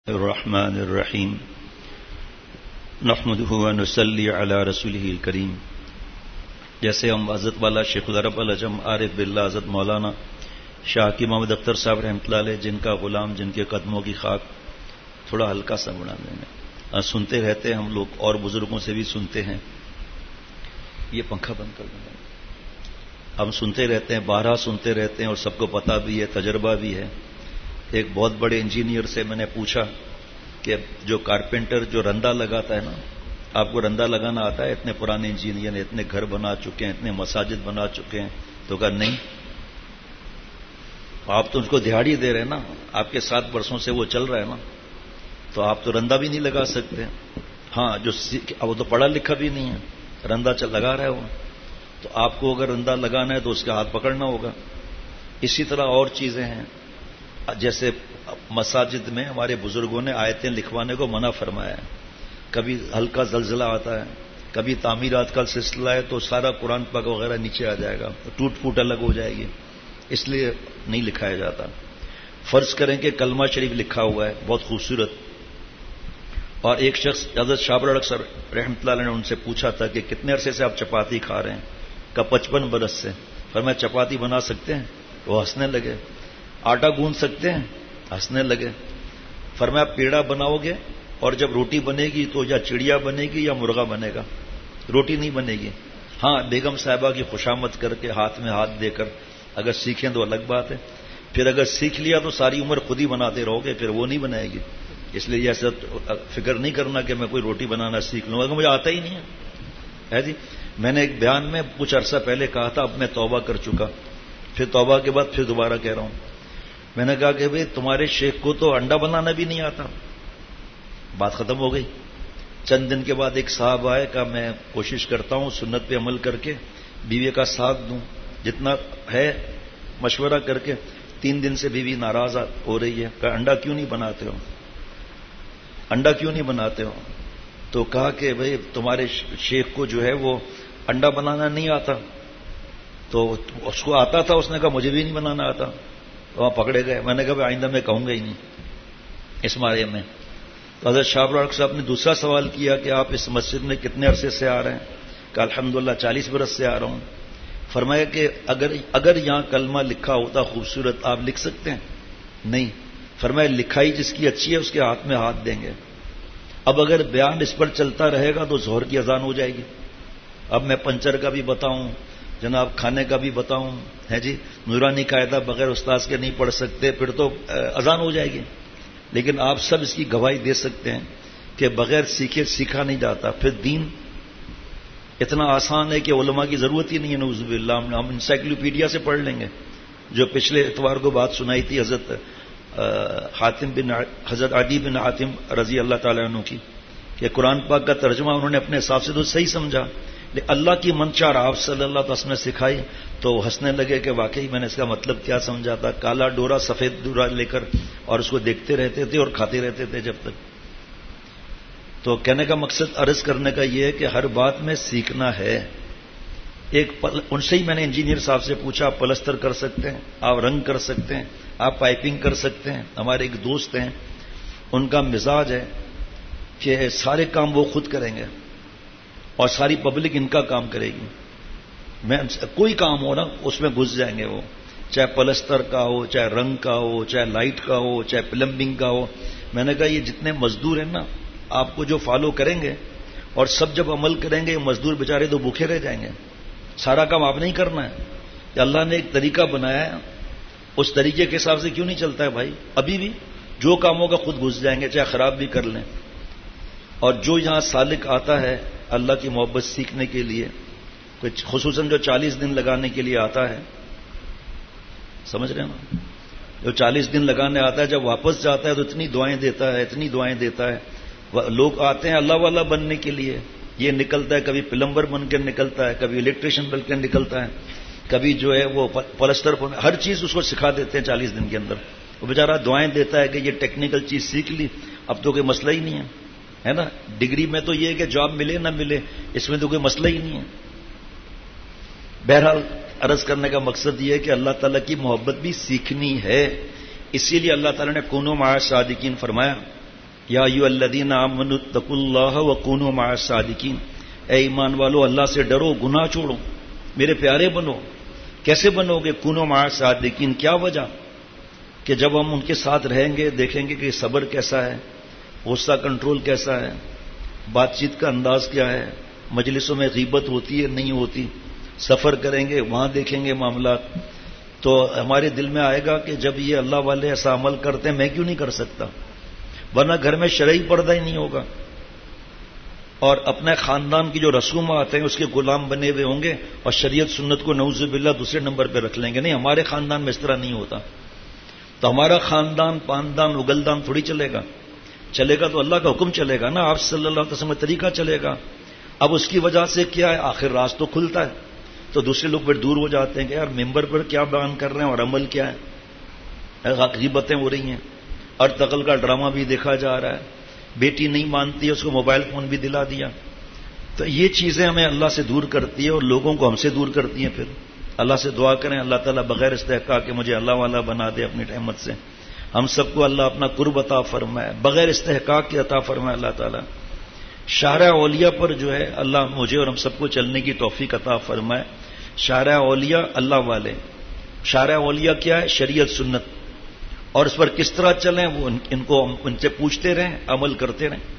الرحمن الرحیم نحمدہ ونصلی علی رسولہ الکریم. جیسے ہم حضرت والا شیخ العرب العجم عارف باللہ حضرت مولانا شاہ کی محمد اختر صاحب رحمۃ اللہ علیہ، جن کا غلام، جن کے قدموں کی خاک، تھوڑا ہلکا سا بنا دینا. سنتے رہتے ہیں ہم لوگ، اور بزرگوں سے بھی سنتے ہیں. یہ پنکھا بند کر دیں. ہم سنتے رہتے ہیں، بارہا سنتے رہتے ہیں، اور سب کو پتہ بھی ہے، تجربہ بھی ہے. ایک بہت بڑے انجینئر سے میں نے پوچھا کہ جو کارپینٹر جو رندہ لگاتا ہے نا، آپ کو رندہ لگانا آتا ہے؟ اتنے پرانے انجینئر ہیں، اتنے گھر بنا چکے ہیں، اتنے مساجد بنا چکے ہیں. تو کہا نہیں. آپ تو اس کو دہاڑی دے رہے ہیں نا، آپ کے 7 برسوں سے وہ چل رہا ہے نا، تو آپ تو رندہ بھی نہیں لگا سکتے. ہاں، وہ تو پڑھا لکھا بھی نہیں ہے، رندہ لگا رہا ہے وہ. تو آپ کو اگر رندہ لگانا ہے تو اس کا ہاتھ پکڑنا ہوگا. اسی طرح اور چیزیں ہیں. جیسے مساجد میں ہمارے بزرگوں نے آیتیں لکھوانے کو منع فرمایا ہے. کبھی ہلکا زلزلہ آتا ہے، کبھی تعمیرات کا سلسلہ ہے، تو سارا قرآن پاک وغیرہ نیچے آ جائے گا، ٹوٹ پھوٹ الگ ہو جائے گی، اس لیے نہیں لکھایا جاتا. فرض کریں کہ کلمہ شریف لکھا ہوا ہے بہت خوبصورت، اور ایک شخص حضرت شاہ اڑک رحمۃ اللہ علیہ نے ان سے پوچھا تھا کہ کتنے عرصے سے آپ چپاتی کھا رہے ہیں؟ کہ 55 برس سے. فرمایا چپاتی بنا سکتے ہیں؟ وہ ہنسنے لگے. آٹا گوندھ سکتے ہیں؟ ہنسنے لگے. فرمایا پیڑا بناؤ گے اور جب روٹی بنے گی تو یا چڑیا بنے گی یا مرغا بنے گا، روٹی نہیں بنے گی. ہاں، بیگم صاحبہ کی خوشامد کر کے ہاتھ میں ہاتھ دے کر اگر سیکھیں تو الگ بات ہے. پھر اگر سیکھ لیا تو ساری عمر خود ہی بناتے رہو گے، پھر وہ نہیں بنائے گی. اس لیے ایسا فکر نہیں کرنا کہ میں کوئی روٹی بنانا سیکھ لوں گا، مجھے آتا ہی نہیں ہے جی. میں نے ایک بیان میں کچھ عرصہ پہلے کہا تھا، اب میں توبہ کر چکا. پھر توبہ کے بعد پھر دوبارہ کہہ رہا ہوں. میں نے کہا کہ بھئی تمہارے شیخ کو تو انڈا بنانا بھی نہیں آتا. بات ختم ہو گئی. چند دن کے بعد ایک صاحب آئے، کہا میں کوشش کرتا ہوں سنت پہ عمل کر کے بیوی کا ساتھ دوں، جتنا ہے مشورہ کر کے. 3 دن سے بیوی ناراض ہو رہی ہے. کہا انڈا کیوں نہیں بناتے ہو؟ انڈا کیوں نہیں بناتے ہو؟ تو کہا کہ بھئی تمہارے شیخ کو جو ہے وہ انڈا بنانا نہیں آتا. تو اس کو آتا تھا، اس نے کہا مجھے بھی نہیں بنانا آتا. وہاں پکڑے گئے. میں نے کہا آئندہ میں کہوں گا ہی نہیں اس بارے میں. تو حضرت شاہ اڑک صاحب نے دوسرا سوال کیا کہ آپ اس مسجد میں کتنے عرصے سے آ رہے ہیں؟ کہ الحمدللہ 40 برس سے آ رہا ہوں. فرمایا کہ اگر یہاں کلمہ لکھا ہوتا خوبصورت، آپ لکھ سکتے ہیں؟ نہیں. فرمایا لکھائی جس کی اچھی ہے اس کے ہاتھ میں ہاتھ دیں گے. اب اگر بیان اس پر چلتا رہے گا تو ظہر کی اذان ہو جائے گی. اب میں پنچر کا بھی بتاؤں، جناب کھانے کا بھی بتاؤں، ہے جی، نورانی قاعدہ بغیر استاذ کے نہیں پڑھ سکتے، پھر تو اذان ہو جائے گی. لیکن آپ سب اس کی گواہی دے سکتے ہیں کہ بغیر سیکھے سیکھا نہیں جاتا. پھر دین اتنا آسان ہے کہ علماء کی ضرورت ہی نہیں ہے. نعوذ باللہ، ہم انسائکلوپیڈیا سے پڑھ لیں گے. جو پچھلے اتوار کو بات سنائی تھی حضرت عدی بن حاتم رضی اللہ تعالیٰ عنہ کی، کہ قرآن پاک کا ترجمہ انہوں نے اپنے حساب سے تو صحیح سمجھا، لیکن اللہ کی منشا آپ صلی اللہ علیہ وسلم نے سکھائی تو ہنسنے لگے کہ واقعی میں نے اس کا مطلب کیا سمجھا تھا. کالا ڈورا سفید ڈورا لے کر اور اس کو دیکھتے رہتے تھے اور کھاتے رہتے تھے جب تک. تو کہنے کا مقصد عرض کرنے کا یہ ہے کہ ہر بات میں سیکھنا ہے. ان سے ہی میں نے انجینئر صاحب سے پوچھا، آپ پلستر کر سکتے ہیں؟ آپ رنگ کر سکتے ہیں؟ آپ پائپنگ کر سکتے ہیں؟ ہمارے ایک دوست ہیں، ان کا مزاج ہے کہ سارے کام وہ خود کریں گے اور ساری پبلک ان کا کام کرے گی. کوئی کام ہو نا اس میں گھس جائیں گے وہ، چاہے پلستر کا ہو، چاہے رنگ کا ہو، چاہے لائٹ کا ہو، چاہے پلمبنگ کا ہو. میں نے کہا یہ جتنے مزدور ہیں نا، آپ کو جو فالو کریں گے اور سب جب عمل کریں گے، یہ مزدور بیچارے تو بھوکے رہ جائیں گے. سارا کام آپ نہیں کرنا ہے. کہ اللہ نے ایک طریقہ بنایا ہے، اس طریقے کے حساب سے کیوں نہیں چلتا ہے بھائی؟ ابھی بھی جو کاموں کا خود گھس جائیں گے، چاہے خراب بھی کر لیں. اور جو یہاں سالک آتا ہے اللہ کی محبت سیکھنے کے لیے، خصوصاً جو 40 دن لگانے کے لیے آتا ہے، سمجھ رہے ہیں نا، جو 40 دن لگانے آتا ہے، جب واپس جاتا ہے تو اتنی دعائیں دیتا ہے، اتنی دعائیں دیتا ہے. لوگ آتے ہیں اللہ والا بننے کے لیے، یہ نکلتا ہے کبھی پلمبر بن کے نکلتا ہے، کبھی الیکٹریشین بن کے نکلتا ہے، کبھی جو ہے وہ پلستر، ہر چیز اس کو سکھا دیتے ہیں 40 دن کے اندر. وہ بیچارہ دعائیں دیتا ہے کہ یہ ٹیکنیکل چیز سیکھ لی، اب تو کوئی مسئلہ ہی نہیں ہے نا. ڈگری میں تو یہ ہے کہ جاب ملے نہ ملے، اس میں تو کوئی مسئلہ ہی نہیں ہے. بہرحال عرض کرنے کا مقصد یہ ہے کہ اللہ تعالیٰ کی محبت بھی سیکھنی ہے. اسی لیے اللہ تعالیٰ نے کونوا مع الصادقین فرمایا. یا ایھا الذین آمنوا اتقوا اللہ وکونوا مع الصادقین، اے ایمان والو اللہ سے ڈرو، گناہ چھوڑو، میرے پیارے بنو۔ کیسے بنو گے؟ کونوا مع الصادقین، کیا وجہ کہ جب ہم ان کے ساتھ رہیں گے دیکھیں گے کہ صبر کیسا ہے، غصہ کنٹرول کیسا ہے، بات چیت کا انداز کیا ہے، مجلسوں میں غیبت ہوتی ہے نہیں ہوتی، سفر کریں گے وہاں دیکھیں گے معاملات، تو ہمارے دل میں آئے گا کہ جب یہ اللہ والے ایسا عمل کرتے ہیں میں کیوں نہیں کر سکتا، ورنہ گھر میں شرعی پردہ ہی نہیں ہوگا، اور اپنے خاندان کی جو رسومات ہیں اس کے غلام بنے ہوئے ہوں گے اور شریعت سنت کو نعوذ باللہ دوسرے نمبر پہ رکھ لیں گے۔ نہیں، ہمارے خاندان میں اس طرح نہیں ہوتا، تو ہمارا خاندان پاندان اگلدان تھوڑی چلے گا، چلے گا تو اللہ کا حکم چلے گا نا، آپ صلی اللہ علیہ وسلم کا طریقہ چلے گا۔ اب اس کی وجہ سے کیا ہے، آخر راز تو کھلتا ہے، تو دوسرے لوگ پھر دور ہو جاتے ہیں کہ یار ممبر پر کیا بیان کر رہے ہیں اور عمل کیا ہے، غیبتیں ہو رہی ہیں، ارطغرل کا ڈرامہ بھی دیکھا جا رہا ہے، بیٹی نہیں مانتی ہے اس کو موبائل فون بھی دلا دیا، تو یہ چیزیں ہمیں اللہ سے دور کرتی ہے اور لوگوں کو ہم سے دور کرتی ہیں۔ پھر اللہ سے دعا کریں اللہ تعالیٰ بغیر استحقاق کہ مجھے اللہ والا بنا دے اپنی رحمت سے، ہم سب کو اللہ اپنا قرب عطا فرمائے، بغیر استحقاق کے عطا فرمائے اللہ تعالیٰ۔ شاہراہ اولیاء پر جو ہے اللہ مجھے اور ہم سب کو چلنے کی توفیق عطا فرمائے۔ شاہراہ اولیاء اللہ والے، شاہراہ اولیاء کیا ہے؟ شریعت سنت، اور اس پر کس طرح چلیں وہ ان کو ان سے پوچھتے رہیں، عمل کرتے رہیں،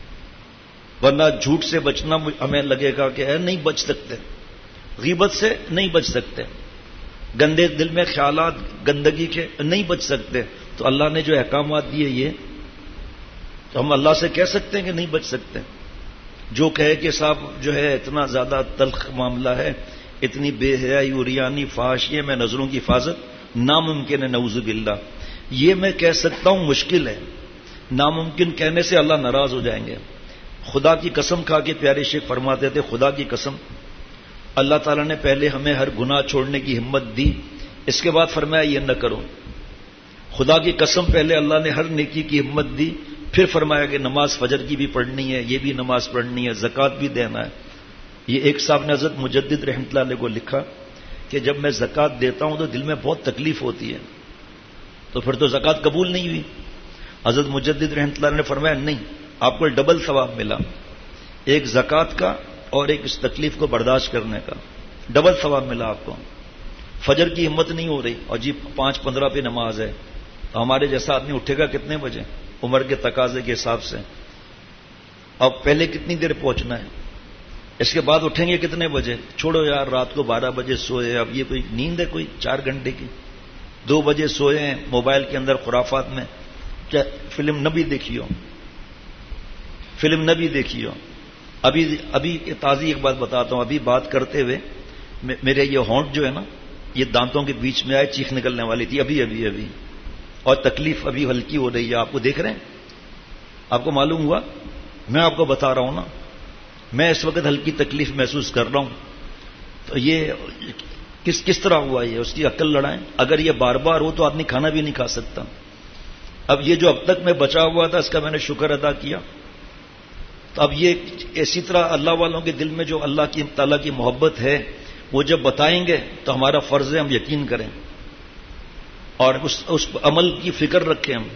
ورنہ جھوٹ سے بچنا ہمیں لگے گا کہ نہیں بچ سکتے، غیبت سے نہیں بچ سکتے، گندے دل میں خیالات گندگی کے نہیں بچ سکتے، تو اللہ نے جو احکامات دیے یہ تو ہم اللہ سے کہہ سکتے ہیں کہ نہیں بچ سکتے؟ جو کہے کہ صاحب جو ہے اتنا زیادہ تلخ معاملہ ہے، اتنی بے حیائی عریانی فحاشی میں نظروں کی حفاظت ناممکن ہے، نعوذ باللہ، یہ میں کہہ سکتا ہوں مشکل ہے، ناممکن کہنے سے اللہ ناراض ہو جائیں گے۔ خدا کی قسم کھا کے پیارے شیخ فرماتے تھے، خدا کی قسم اللہ تعالیٰ نے پہلے ہمیں ہر گناہ چھوڑنے کی ہمت دی، اس کے بعد فرمایا یہ نہ کرو۔ خدا کی قسم پہلے اللہ نے ہر نیکی کی ہمت دی، پھر فرمایا کہ نماز فجر کی بھی پڑھنی ہے، یہ بھی نماز پڑھنی ہے، زکوٰۃ بھی دینا ہے۔ یہ ایک صاحب نے حضرت مجدد رحمۃ اللہ علیہ کو لکھا کہ جب میں زکوٰۃ دیتا ہوں تو دل میں بہت تکلیف ہوتی ہے، تو پھر تو زکوٰۃ قبول نہیں ہوئی۔ حضرت مجدد رحمۃ اللہ نے فرمایا نہیں، آپ کو ڈبل ثواب ملا، ایک زکوٰۃ کا اور ایک اس تکلیف کو برداشت کرنے کا، ڈبل ثواب ملا آپ کو۔ فجر کی ہمت نہیں ہو رہی اور جی 5:15 پہ نماز ہے، تو ہمارے جیسا آدمی اٹھے گا کتنے بجے؟ عمر کے تقاضے کے حساب سے، اب پہلے کتنی دیر پہنچنا ہے، اس کے بعد اٹھیں گے کتنے بجے؟ چھوڑو یار رات کو 12 بجے سوئے، اب یہ کوئی نیند ہے کوئی 4 گھنٹے کی؟ 2 بجے سوئے ہیں موبائل کے اندر خرافات میں، کیا فلم نہ بھی دیکھی ہو، فلم نہ بھی دیکھی ہو۔ ابھی تازی ایک بات بتاتا ہوں، ابھی بات کرتے ہوئے میرے یہ ہونٹ جو ہے نا یہ دانتوں کے بیچ میں آئے، چیخ نکلنے والی تھی ابھی، اور تکلیف ابھی ہلکی ہو رہی ہے، آپ کو دیکھ رہے ہیں، آپ کو معلوم ہوا، میں آپ کو بتا رہا ہوں نا، میں اس وقت ہلکی تکلیف محسوس کر رہا ہوں، تو یہ کس طرح ہوا؟ یہ اس کی عقل لڑائیں، اگر یہ بار بار ہو تو آدمی کھانا بھی نہیں کھا سکتا۔ اب یہ جو اب تک میں بچا ہوا تھا اس کا میں نے شکر ادا کیا، تو اب یہ اسی طرح اللہ والوں کے دل میں جو اللہ کی تعالیٰ کی محبت ہے وہ جب بتائیں گے تو ہمارا فرض ہے ہم یقین کریں اور اس عمل کی فکر رکھیں۔ ہم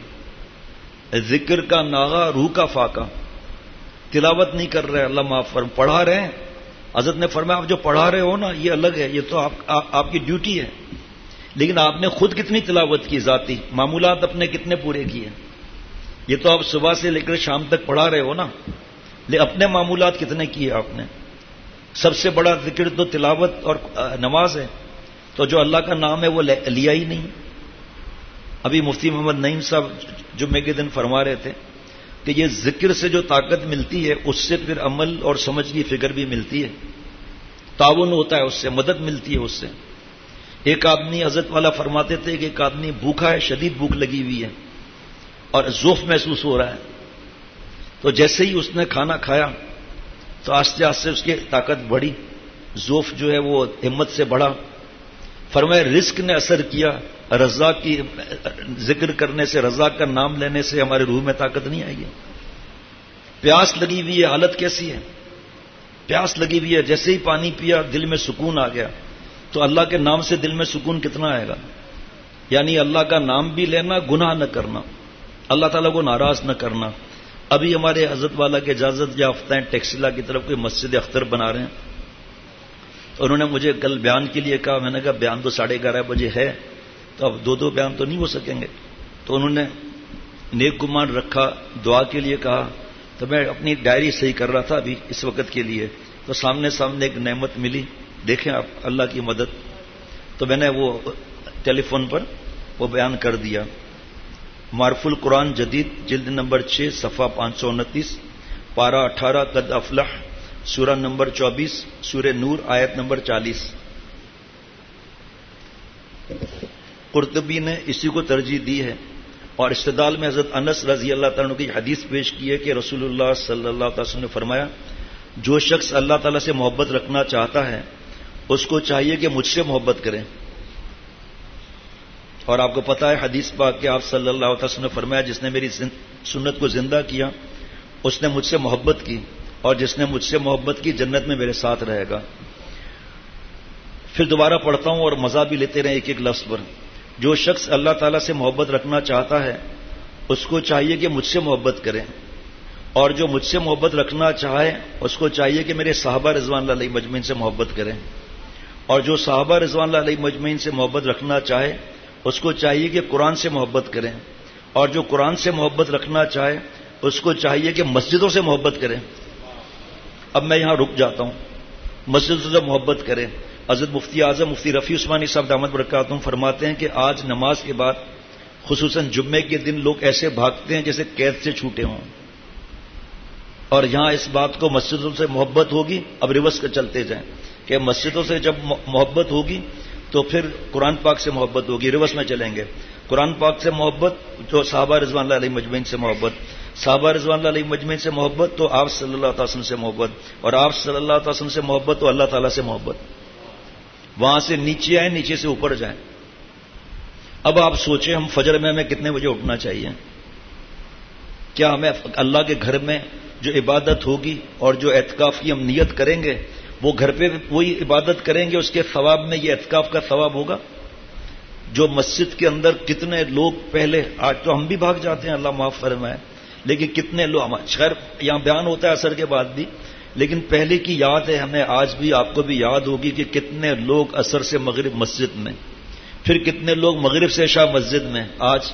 ذکر کا ناغہ روح کا فاقہ، تلاوت نہیں کر رہے، اللہ معاف فرم، پڑھا رہے ہیں، حضرت نے فرمایا آپ جو پڑھا رہے ہو نا یہ الگ ہے، یہ تو آپ کی ڈیوٹی ہے، لیکن آپ نے خود کتنی تلاوت کی، ذاتی معمولات اپنے کتنے پورے کیے؟ یہ تو آپ صبح سے لے کر شام تک پڑھا رہے ہو نا، لیکن اپنے معمولات کتنے کیے آپ نے؟ سب سے بڑا ذکر تو تلاوت اور نماز ہے، تو جو اللہ کا نام ہے وہ لیا ہی نہیں۔ ابھی مفتی محمد نعیم صاحب جمعے کے دن فرما رہے تھے کہ یہ ذکر سے جو طاقت ملتی ہے اس سے پھر عمل اور سمجھ کی فکر بھی ملتی ہے، تعاون ہوتا ہے، اس سے مدد ملتی ہے۔ اس سے ایک آدمی حضرت والا فرماتے تھے کہ ایک آدمی بھوکا ہے، شدید بھوک لگی ہوئی ہے اور ذوف محسوس ہو رہا ہے، تو جیسے ہی اس نے کھانا کھایا تو آہستہ آہستہ اس کی طاقت بڑھی، ذوف جو ہے وہ ہمت سے بڑھا۔ فرمایا رزق نے اثر کیا، رزاق کی ذکر کرنے سے، رزاق کا نام لینے سے ہمارے روح میں طاقت نہیں آئی ہے۔ پیاس لگی ہوئی ہے، حالت کیسی ہے؟ پیاس لگی ہوئی ہے، جیسے ہی پانی پیا دل میں سکون آ گیا، تو اللہ کے نام سے دل میں سکون کتنا آئے گا؟ یعنی اللہ کا نام بھی لینا، گناہ نہ کرنا، اللہ تعالیٰ کو ناراض نہ کرنا، ابھی ہمارے حضرت والا کے اجازت یافتہ ہیں ٹیکسلا کی طرف کوئی مسجد اختر بنا رہے ہیں، تو انہوں نے مجھے کل بیان کے لیے کہا، میں نے کہا بیان تو 11:30 بجے ہے، تو اب دو بیان تو نہیں ہو سکیں گے، تو انہوں نے نیک گمان رکھا، دعا کے لیے کہا، تو میں اپنی ڈائری صحیح کر رہا تھا ابھی اس وقت کے لیے، تو سامنے ایک نعمت ملی، دیکھیں آپ اللہ کی مدد، تو میں نے وہ ٹیلی فون پر وہ بیان کر دیا۔ معرف القرآن جدید جلد نمبر 6 صفحہ 529 پارہ 18 قد افلح سورہ نمبر 24 سورہ نور آیت نمبر 40۔ قرطبی نے اسی کو ترجیح دی ہے، اور استدلال میں حضرت انس رضی اللہ تعالیٰ عنہ کی حدیث پیش کی ہے کہ رسول اللہ صلی اللہ علیہ وسلم نے فرمایا، جو شخص اللہ تعالیٰ سے محبت رکھنا چاہتا ہے اس کو چاہیے کہ مجھ سے محبت کرے۔ اور آپ کو پتہ ہے حدیث پاک کہ آپ صلی اللہ علیہ وسلم نے فرمایا، جس نے میری سنت کو زندہ کیا اس نے مجھ سے محبت کی، اور جس نے مجھ سے محبت کی جنت میں میرے ساتھ رہے گا۔ پھر دوبارہ پڑھتا ہوں اور مزہ بھی لیتے رہیں ایک ایک لفظ پر۔ جو شخص اللہ تعالیٰ سے محبت رکھنا چاہتا ہے اس کو چاہیے کہ مجھ سے محبت کرے، اور جو مجھ سے محبت رکھنا چاہے اس کو چاہیے کہ میرے صحابہ رضوان اللہ علیہ مجمعین سے محبت کرے، اور جو صحابہ رضوان اللہ علیہ مجمعین سے محبت رکھنا چاہے اس کو چاہیے کہ قرآن سے محبت کریں، اور جو قرآن سے محبت رکھنا چاہے اس کو چاہیے کہ مسجدوں سے محبت کریں۔ اب میں یہاں رک جاتا ہوں، مسجدوں سے محبت کریں۔ حضرت مفتی اعظم مفتی رفیع عثمانی صاحب دامت برکاتہم فرماتے ہیں کہ آج نماز کے بعد خصوصاً جمعے کے دن لوگ ایسے بھاگتے ہیں جیسے قید سے چھوٹے ہوں، اور یہاں اس بات کو مسجدوں سے محبت ہوگی، اب ریورس کے چلتے جائیں کہ مسجدوں سے جب محبت ہوگی تو پھر قرآن پاک سے محبت ہوگی، ریورس میں چلیں گے۔ قرآن پاک سے محبت، جو صحابہ رضوان اللہ علیہ مجمعین سے محبت، صحابہ رضوان اللہ علیہ مجمعین سے محبت تو آپ صلی اللہ علیہ وسلم سے محبت، اور آپ صلی اللہ علیہ وسلم سے محبت تو اللہ تعالیٰ سے محبت۔ وہاں سے نیچے آئیں، نیچے سے اوپر جائیں۔ اب آپ سوچیں ہم فجر میں ہمیں کتنے بجے اٹھنا چاہیے؟ کیا ہمیں اللہ کے گھر میں جو عبادت ہوگی اور جو اعتکاف کی ہم نیت کریں گے وہ گھر پہ وہی عبادت کریں گے، اس کے ثواب میں یہ اعتکاف کا ثواب ہوگا؟ جو مسجد کے اندر کتنے لوگ پہلے، آج تو ہم بھی بھاگ جاتے ہیں اللہ معاف فرمائے، لیکن کتنے لوگ، خیر یہاں بیان ہوتا ہے عصر کے بعد بھی، لیکن پہلے کی یاد ہے ہمیں، آج بھی آپ کو بھی یاد ہوگی کہ کتنے لوگ عصر سے مغرب مسجد میں، پھر کتنے لوگ مغرب سے عشاء مسجد میں۔ آج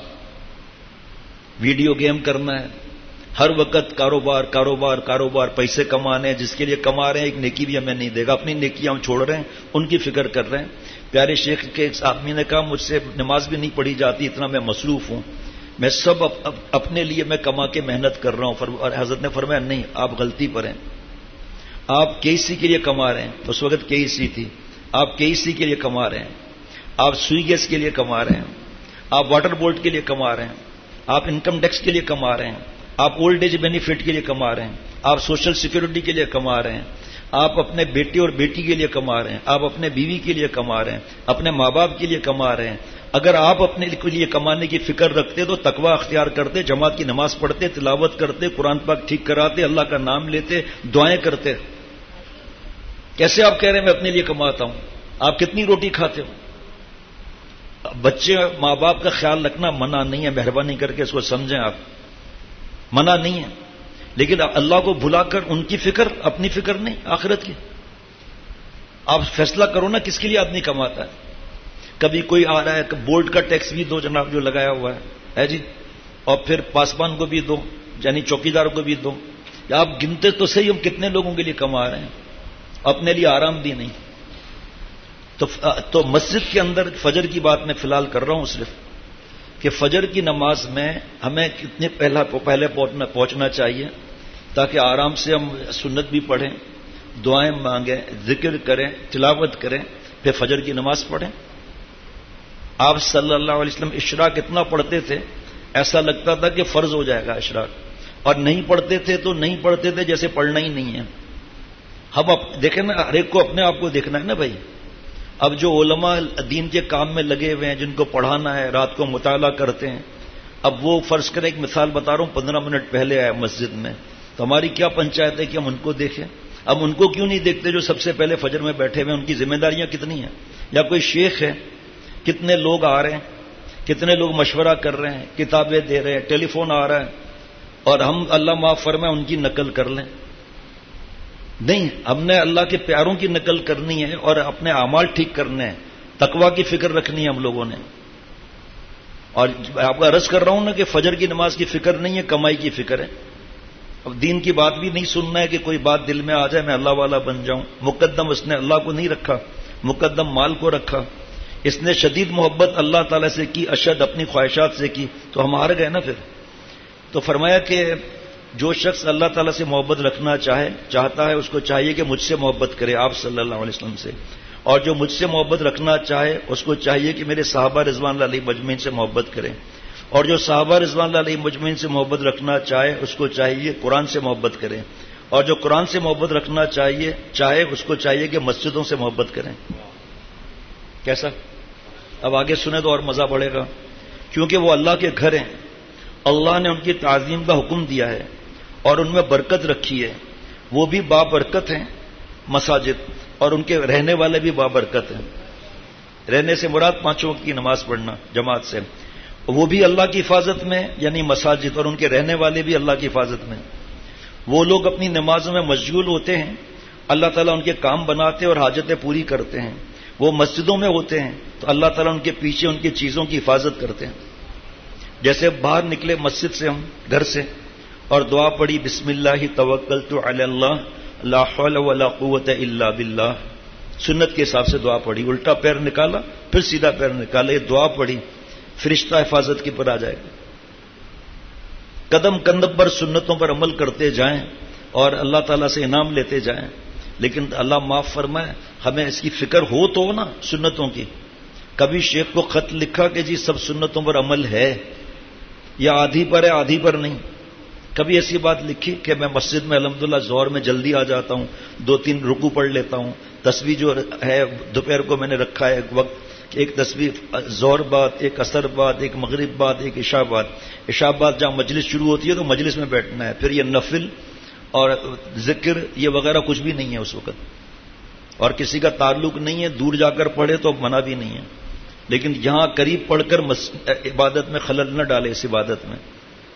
ویڈیو گیم کرنا ہے، ہر وقت کاروبار کاروبار کاروبار، پیسے کمانے ہیں، جس کے لیے کما رہے ہیں ایک نیکی بھی ہمیں نہیں دے گا، اپنی نیکیاں ہم چھوڑ رہے ہیں، ان کی فکر کر رہے ہیں۔ پیارے شیخ کے ایک آدمی نے کہا مجھ سے نماز بھی نہیں پڑھی جاتی، اتنا میں مصروف ہوں، میں سب اپنے لیے میں کما کے محنت کر رہا ہوں۔ اور حضرت نے فرمایا نہیں، آپ غلطی پر ہیں، آپ KC کے لیے کما رہے ہیں، اس وقت KC تھی، آپ KC کے لیے کما رہے ہیں، آپ سوئی گیس کے لیے کما رہے ہیں، آپ واٹر بورڈ کے لیے کما رہے ہیں، آپ انکم ٹیکس کے لیے کما رہے ہیں، آپ اولڈ ایج بینیفٹ کے لیے کما رہے ہیں، آپ سوشل سیکورٹی کے لیے کما رہے ہیں، آپ اپنے بیٹے اور بیٹی کے لیے کما رہے ہیں، آپ اپنے بیوی کے لیے کما رہے ہیں، اپنے ماں باپ کے لیے کما رہے ہیں۔ اگر آپ اپنے لیے کمانے کی فکر رکھتے تو تقوی اختیار کرتے، جماعت کی نماز پڑھتے، تلاوت کرتے، قرآن پاک ٹھیک کراتے، اللہ کا نام لیتے، دعائیں کرتے۔ کیسے آپ کہہ رہے ہیں میں اپنے لیے کماتا ہوں؟ آپ کتنی روٹی کھاتے ہو؟ بچے ماں باپ کا خیال رکھنا منع نہیں ہے، مہربانی کر کے اس کو سمجھیں، آپ منع نہیں ہے، لیکن اللہ کو بھلا کر ان کی فکر، اپنی فکر نہیں، آخرت کی۔ آپ فیصلہ کرو نا کس کے لیے آدمی کماتا ہے۔ کبھی کوئی آ رہا ہے بورڈ کا ٹیکس بھی دو جناب جو لگایا ہوا ہے جی، اور پھر پاسبان کو بھی دو، یعنی چوکیدار کو بھی دو۔ آپ گنتے تو صحیح ہم کتنے لوگوں کے لیے کما رہے ہیں، اپنے لیے آرام بھی نہیں۔ تو مسجد کے اندر فجر کی بات میں فی الحال کر رہا ہوں صرف، کہ فجر کی نماز میں ہمیں کتنے پہلے پہنچنا چاہیے تاکہ آرام سے ہم سنت بھی پڑھیں، دعائیں مانگیں، ذکر کریں، تلاوت کریں، پھر فجر کی نماز پڑھیں۔ آپ صلی اللہ علیہ وسلم اشراق اتنا پڑھتے تھے ایسا لگتا تھا کہ فرض ہو جائے گا اشراق، اور نہیں پڑھتے تھے تو نہیں پڑھتے تھے جیسے پڑھنا ہی نہیں ہے۔ ہم دیکھیں نا، ہر ایک کو اپنے آپ کو دیکھنا ہے نا بھائی۔ اب جو علماء دین کے کام میں لگے ہوئے ہیں، جن کو پڑھانا ہے، رات کو مطالعہ کرتے ہیں، اب وہ فرض کریں، ایک مثال بتا رہا ہوں، 15 منٹ پہلے آئے مسجد میں، تو ہماری کیا پنچایت ہے کہ ہم ان کو دیکھیں؟ اب ان کو کیوں نہیں دیکھتے جو سب سے پہلے فجر میں بیٹھے ہوئے ہیں؟ ان کی ذمہ داریاں کتنی ہیں؟ یا کوئی شیخ ہے، کتنے لوگ آ رہے ہیں، کتنے لوگ مشورہ کر رہے ہیں، کتابیں دے رہے ہیں، ٹیلی فون آ رہا ہے، اور ہم اللہ معاف فرمائے ان کی نقل کر لیں. نہیں، ہم نے اللہ کے پیاروں کی نقل کرنی ہے اور اپنے اعمال ٹھیک کرنے ہیں. تقوی کی فکر رکھنی ہے ہم لوگوں نے. اور آپ کا عرض کر رہا ہوں نا کہ فجر کی نماز کی فکر نہیں ہے، کمائی کی فکر ہے. اب دین کی بات بھی نہیں سننا ہے کہ کوئی بات دل میں آ جائے میں اللہ والا بن جاؤں. مقدم اس نے اللہ کو نہیں رکھا، مقدم مال کو رکھا. اس نے شدید محبت اللہ تعالی سے کی، اشد اپنی خواہشات سے کی، تو ہم ہار گئے نا پھر. تو فرمایا کہ جو شخص اللہ تعالیٰ سے محبت رکھنا چاہتا ہے اس کو چاہیے کہ مجھ سے محبت کرے، آپ صلی اللہ علیہ وسلم سے. اور جو مجھ سے محبت رکھنا چاہے اس کو چاہیے کہ میرے صحابہ رضوان اللہ علیہ مجمعین سے محبت کرے. اور جو صحابہ رضوان اللہ علیہ مجمعین سے محبت رکھنا چاہے اس کو چاہیے قرآن سے محبت کرے. اور جو قرآن سے محبت رکھنا چاہے اس کو چاہیے کہ مسجدوں سے محبت کریں. کیسا؟ اب آگے سنیں تو اور مزہ بڑھے گا، کیونکہ وہ اللہ کے گھر ہیں. اللہ نے ان کی تعظیم کا حکم دیا ہے اور ان میں برکت رکھی ہے. وہ بھی بابرکت ہیں مساجد، اور ان کے رہنے والے بھی بابرکت ہیں. رہنے سے مراد 5 وقت کی نماز پڑھنا جماعت سے. وہ بھی اللہ کی حفاظت میں یعنی مساجد، اور ان کے رہنے والے بھی اللہ کی حفاظت میں. وہ لوگ اپنی نمازوں میں مشغول ہوتے ہیں، اللہ تعالیٰ ان کے کام بناتے اور حاجتیں پوری کرتے ہیں. وہ مسجدوں میں ہوتے ہیں تو اللہ تعالیٰ ان کے پیچھے ان کی چیزوں کی حفاظت کرتے ہیں. جیسے باہر نکلے مسجد سے، ہم گھر سے، اور دعا پڑھی بسم اللہ توکلت علی اللہ لا حول ولا قوت الا باللہ، سنت کے حساب سے دعا پڑھی. الٹا پیر نکالا پھر سیدھا پیر نکالا، یہ دعا پڑھی، فرشتہ حفاظت کی پر آ جائے گا. قدم قدم پر سنتوں پر عمل کرتے جائیں اور اللہ تعالیٰ سے انعام لیتے جائیں. لیکن اللہ معاف فرمائے ہمیں اس کی فکر ہو تو نا سنتوں کی. کبھی شیخ کو خط لکھا کہ جی سب سنتوں پر عمل ہے یا آدھی پر ہے آدھی پر نہیں. کبھی ایسی بات لکھی کہ میں مسجد میں الحمدللہ ظہر میں جلدی آ جاتا ہوں، 2-3 رکوع پڑھ لیتا ہوں. تسبیح جو ہے دوپہر کو میں نے رکھا ہے وقت، ایک تسبیح ظہر بعد، ایک عصر بعد، ایک مغرب بعد، ایک عشاء بعد. عشاء بعد جہاں مجلس شروع ہوتی ہے تو مجلس میں بیٹھنا ہے. پھر یہ نفل اور ذکر یہ وغیرہ کچھ بھی نہیں ہے اس وقت، اور کسی کا تعلق نہیں ہے. دور جا کر پڑھے تو منع بھی نہیں ہے، لیکن یہاں قریب پڑھ کر عبادت میں خلل نہ ڈالے. اس عبادت میں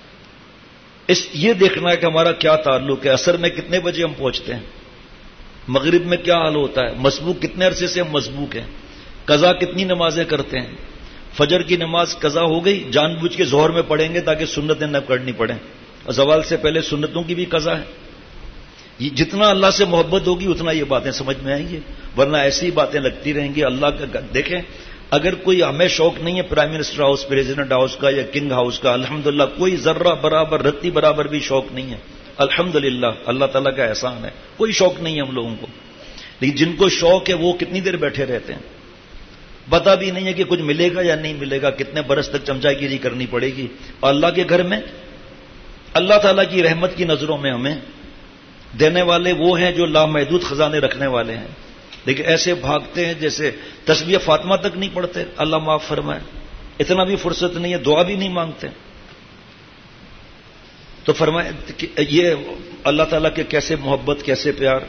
یہ دیکھنا ہے کہ ہمارا کیا تعلق ہے. عصر میں کتنے بجے ہم پہنچتے ہیں، مغرب میں کیا حال ہوتا ہے، مسبوق کتنے عرصے سے ہم مسبوق ہیں، قضا کتنی نمازیں کرتے ہیں. فجر کی نماز قضا ہو گئی، جان بوجھ کے ظہر میں پڑھیں گے تاکہ سنتیں نہ کرنی پڑیں، اور زوال سے پہلے سنتوں کی بھی قضا ہے. جتنا اللہ سے محبت ہوگی اتنا یہ باتیں سمجھ میں آئیں گی، ورنہ ایسی باتیں لگتی رہیں گی. اللہ کا دیکھیں، اگر کوئی ہمیں شوق نہیں ہے prime minister house, president house کا یا کنگ ہاؤس کا، الحمدللہ کوئی ذرہ برابر رتی برابر بھی شوق نہیں ہے. الحمدللہ اللہ تعالیٰ کا احسان ہے، کوئی شوق نہیں ہے ہم لوگوں کو. لیکن جن کو شوق ہے وہ کتنی دیر بیٹھے رہتے ہیں، پتا بھی نہیں ہے کہ کچھ ملے گا یا نہیں ملے گا، کتنے برس تک چمچا گیری کرنی پڑے گی. اور اللہ کے گھر میں اللہ تعالیٰ کی رحمت کی نظروں میں ہمیں دینے والے وہ ہیں جو لامحدود خزانے رکھنے والے ہیں. لیکن ایسے بھاگتے ہیں جیسے تسبیح فاطمہ تک نہیں پڑھتے. اللہ معاف فرمائے، اتنا بھی فرصت نہیں ہے، دعا بھی نہیں مانگتے. تو فرمائے کہ یہ اللہ تعالیٰ کے کیسے محبت، کیسے پیار.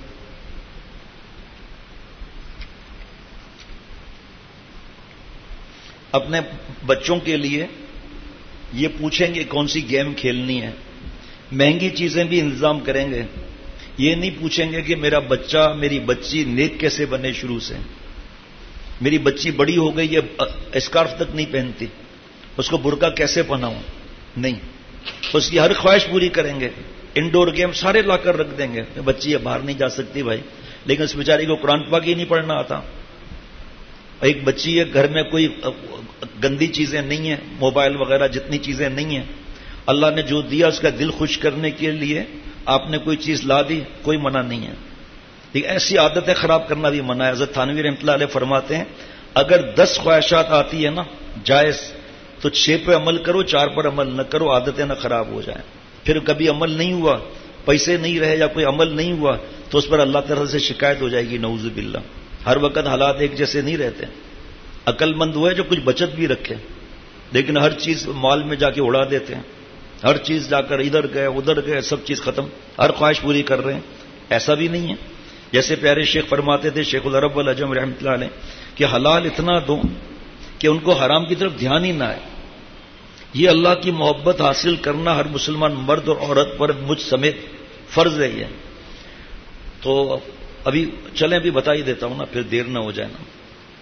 اپنے بچوں کے لیے یہ پوچھیں گے کون سی گیم کھیلنی ہے، مہنگی چیزیں بھی انتظام کریں گے. یہ نہیں پوچھیں گے کہ میرا بچہ میری بچی نیک کیسے بنے شروع سے. میری بچی بڑی ہو گئی، یہ اسکارف تک نہیں پہنتی، اس کو برقع کیسے پہناؤں. نہیں، اس کی ہر خواہش پوری کریں گے. انڈور گیم سارے لا کر رکھ دیں گے. بچی باہر نہیں جا سکتی بھائی، لیکن اس بیچاری کو قرآن پاک ہی نہیں پڑھنا آتا. ایک بچی ہے، گھر میں کوئی گندی چیزیں نہیں ہیں، موبائل وغیرہ جتنی چیزیں نہیں ہیں. اللہ نے جو دیا اس کا دل خوش کرنے کے لیے آپ نے کوئی چیز لا دی، کوئی منع نہیں ہے. لیکن ایسی عادتیں خراب کرنا بھی منع ہے. حضرت تھانوی رحمۃ اللہ علیہ فرماتے ہیں اگر 10 خواہشات آتی ہیں نا جائز، تو 6 پہ عمل کرو، 4 پر عمل نہ کرو، عادتیں نہ خراب ہو جائیں. پھر کبھی عمل نہیں ہوا، پیسے نہیں رہے یا کوئی عمل نہیں ہوا تو اس پر اللہ تعالی سے شکایت ہو جائے گی، نعوذ باللہ. ہر وقت حالات ایک جیسے نہیں رہتے. عقل مند وہ ہے جو کچھ بچت بھی رکھے، لیکن ہر چیز مال میں جا کے اڑا دیتے ہیں. ہر چیز جا کر ادھر گئے ادھر گئے، سب چیز ختم، ہر خواہش پوری کر رہے ہیں. ایسا بھی نہیں ہے. جیسے پیارے شیخ فرماتے تھے شیخ العرب والعجم رحمۃ اللہ علیہ کہ حلال اتنا دو کہ ان کو حرام کی طرف دھیان ہی نہ آئے. یہ اللہ کی محبت حاصل کرنا ہر مسلمان مرد اور عورت پر مجھ سمیت فرض ہے یہ. تو ابھی چلیں ابھی بتا ہی دیتا ہوں نا، پھر دیر نہ ہو جائے نا.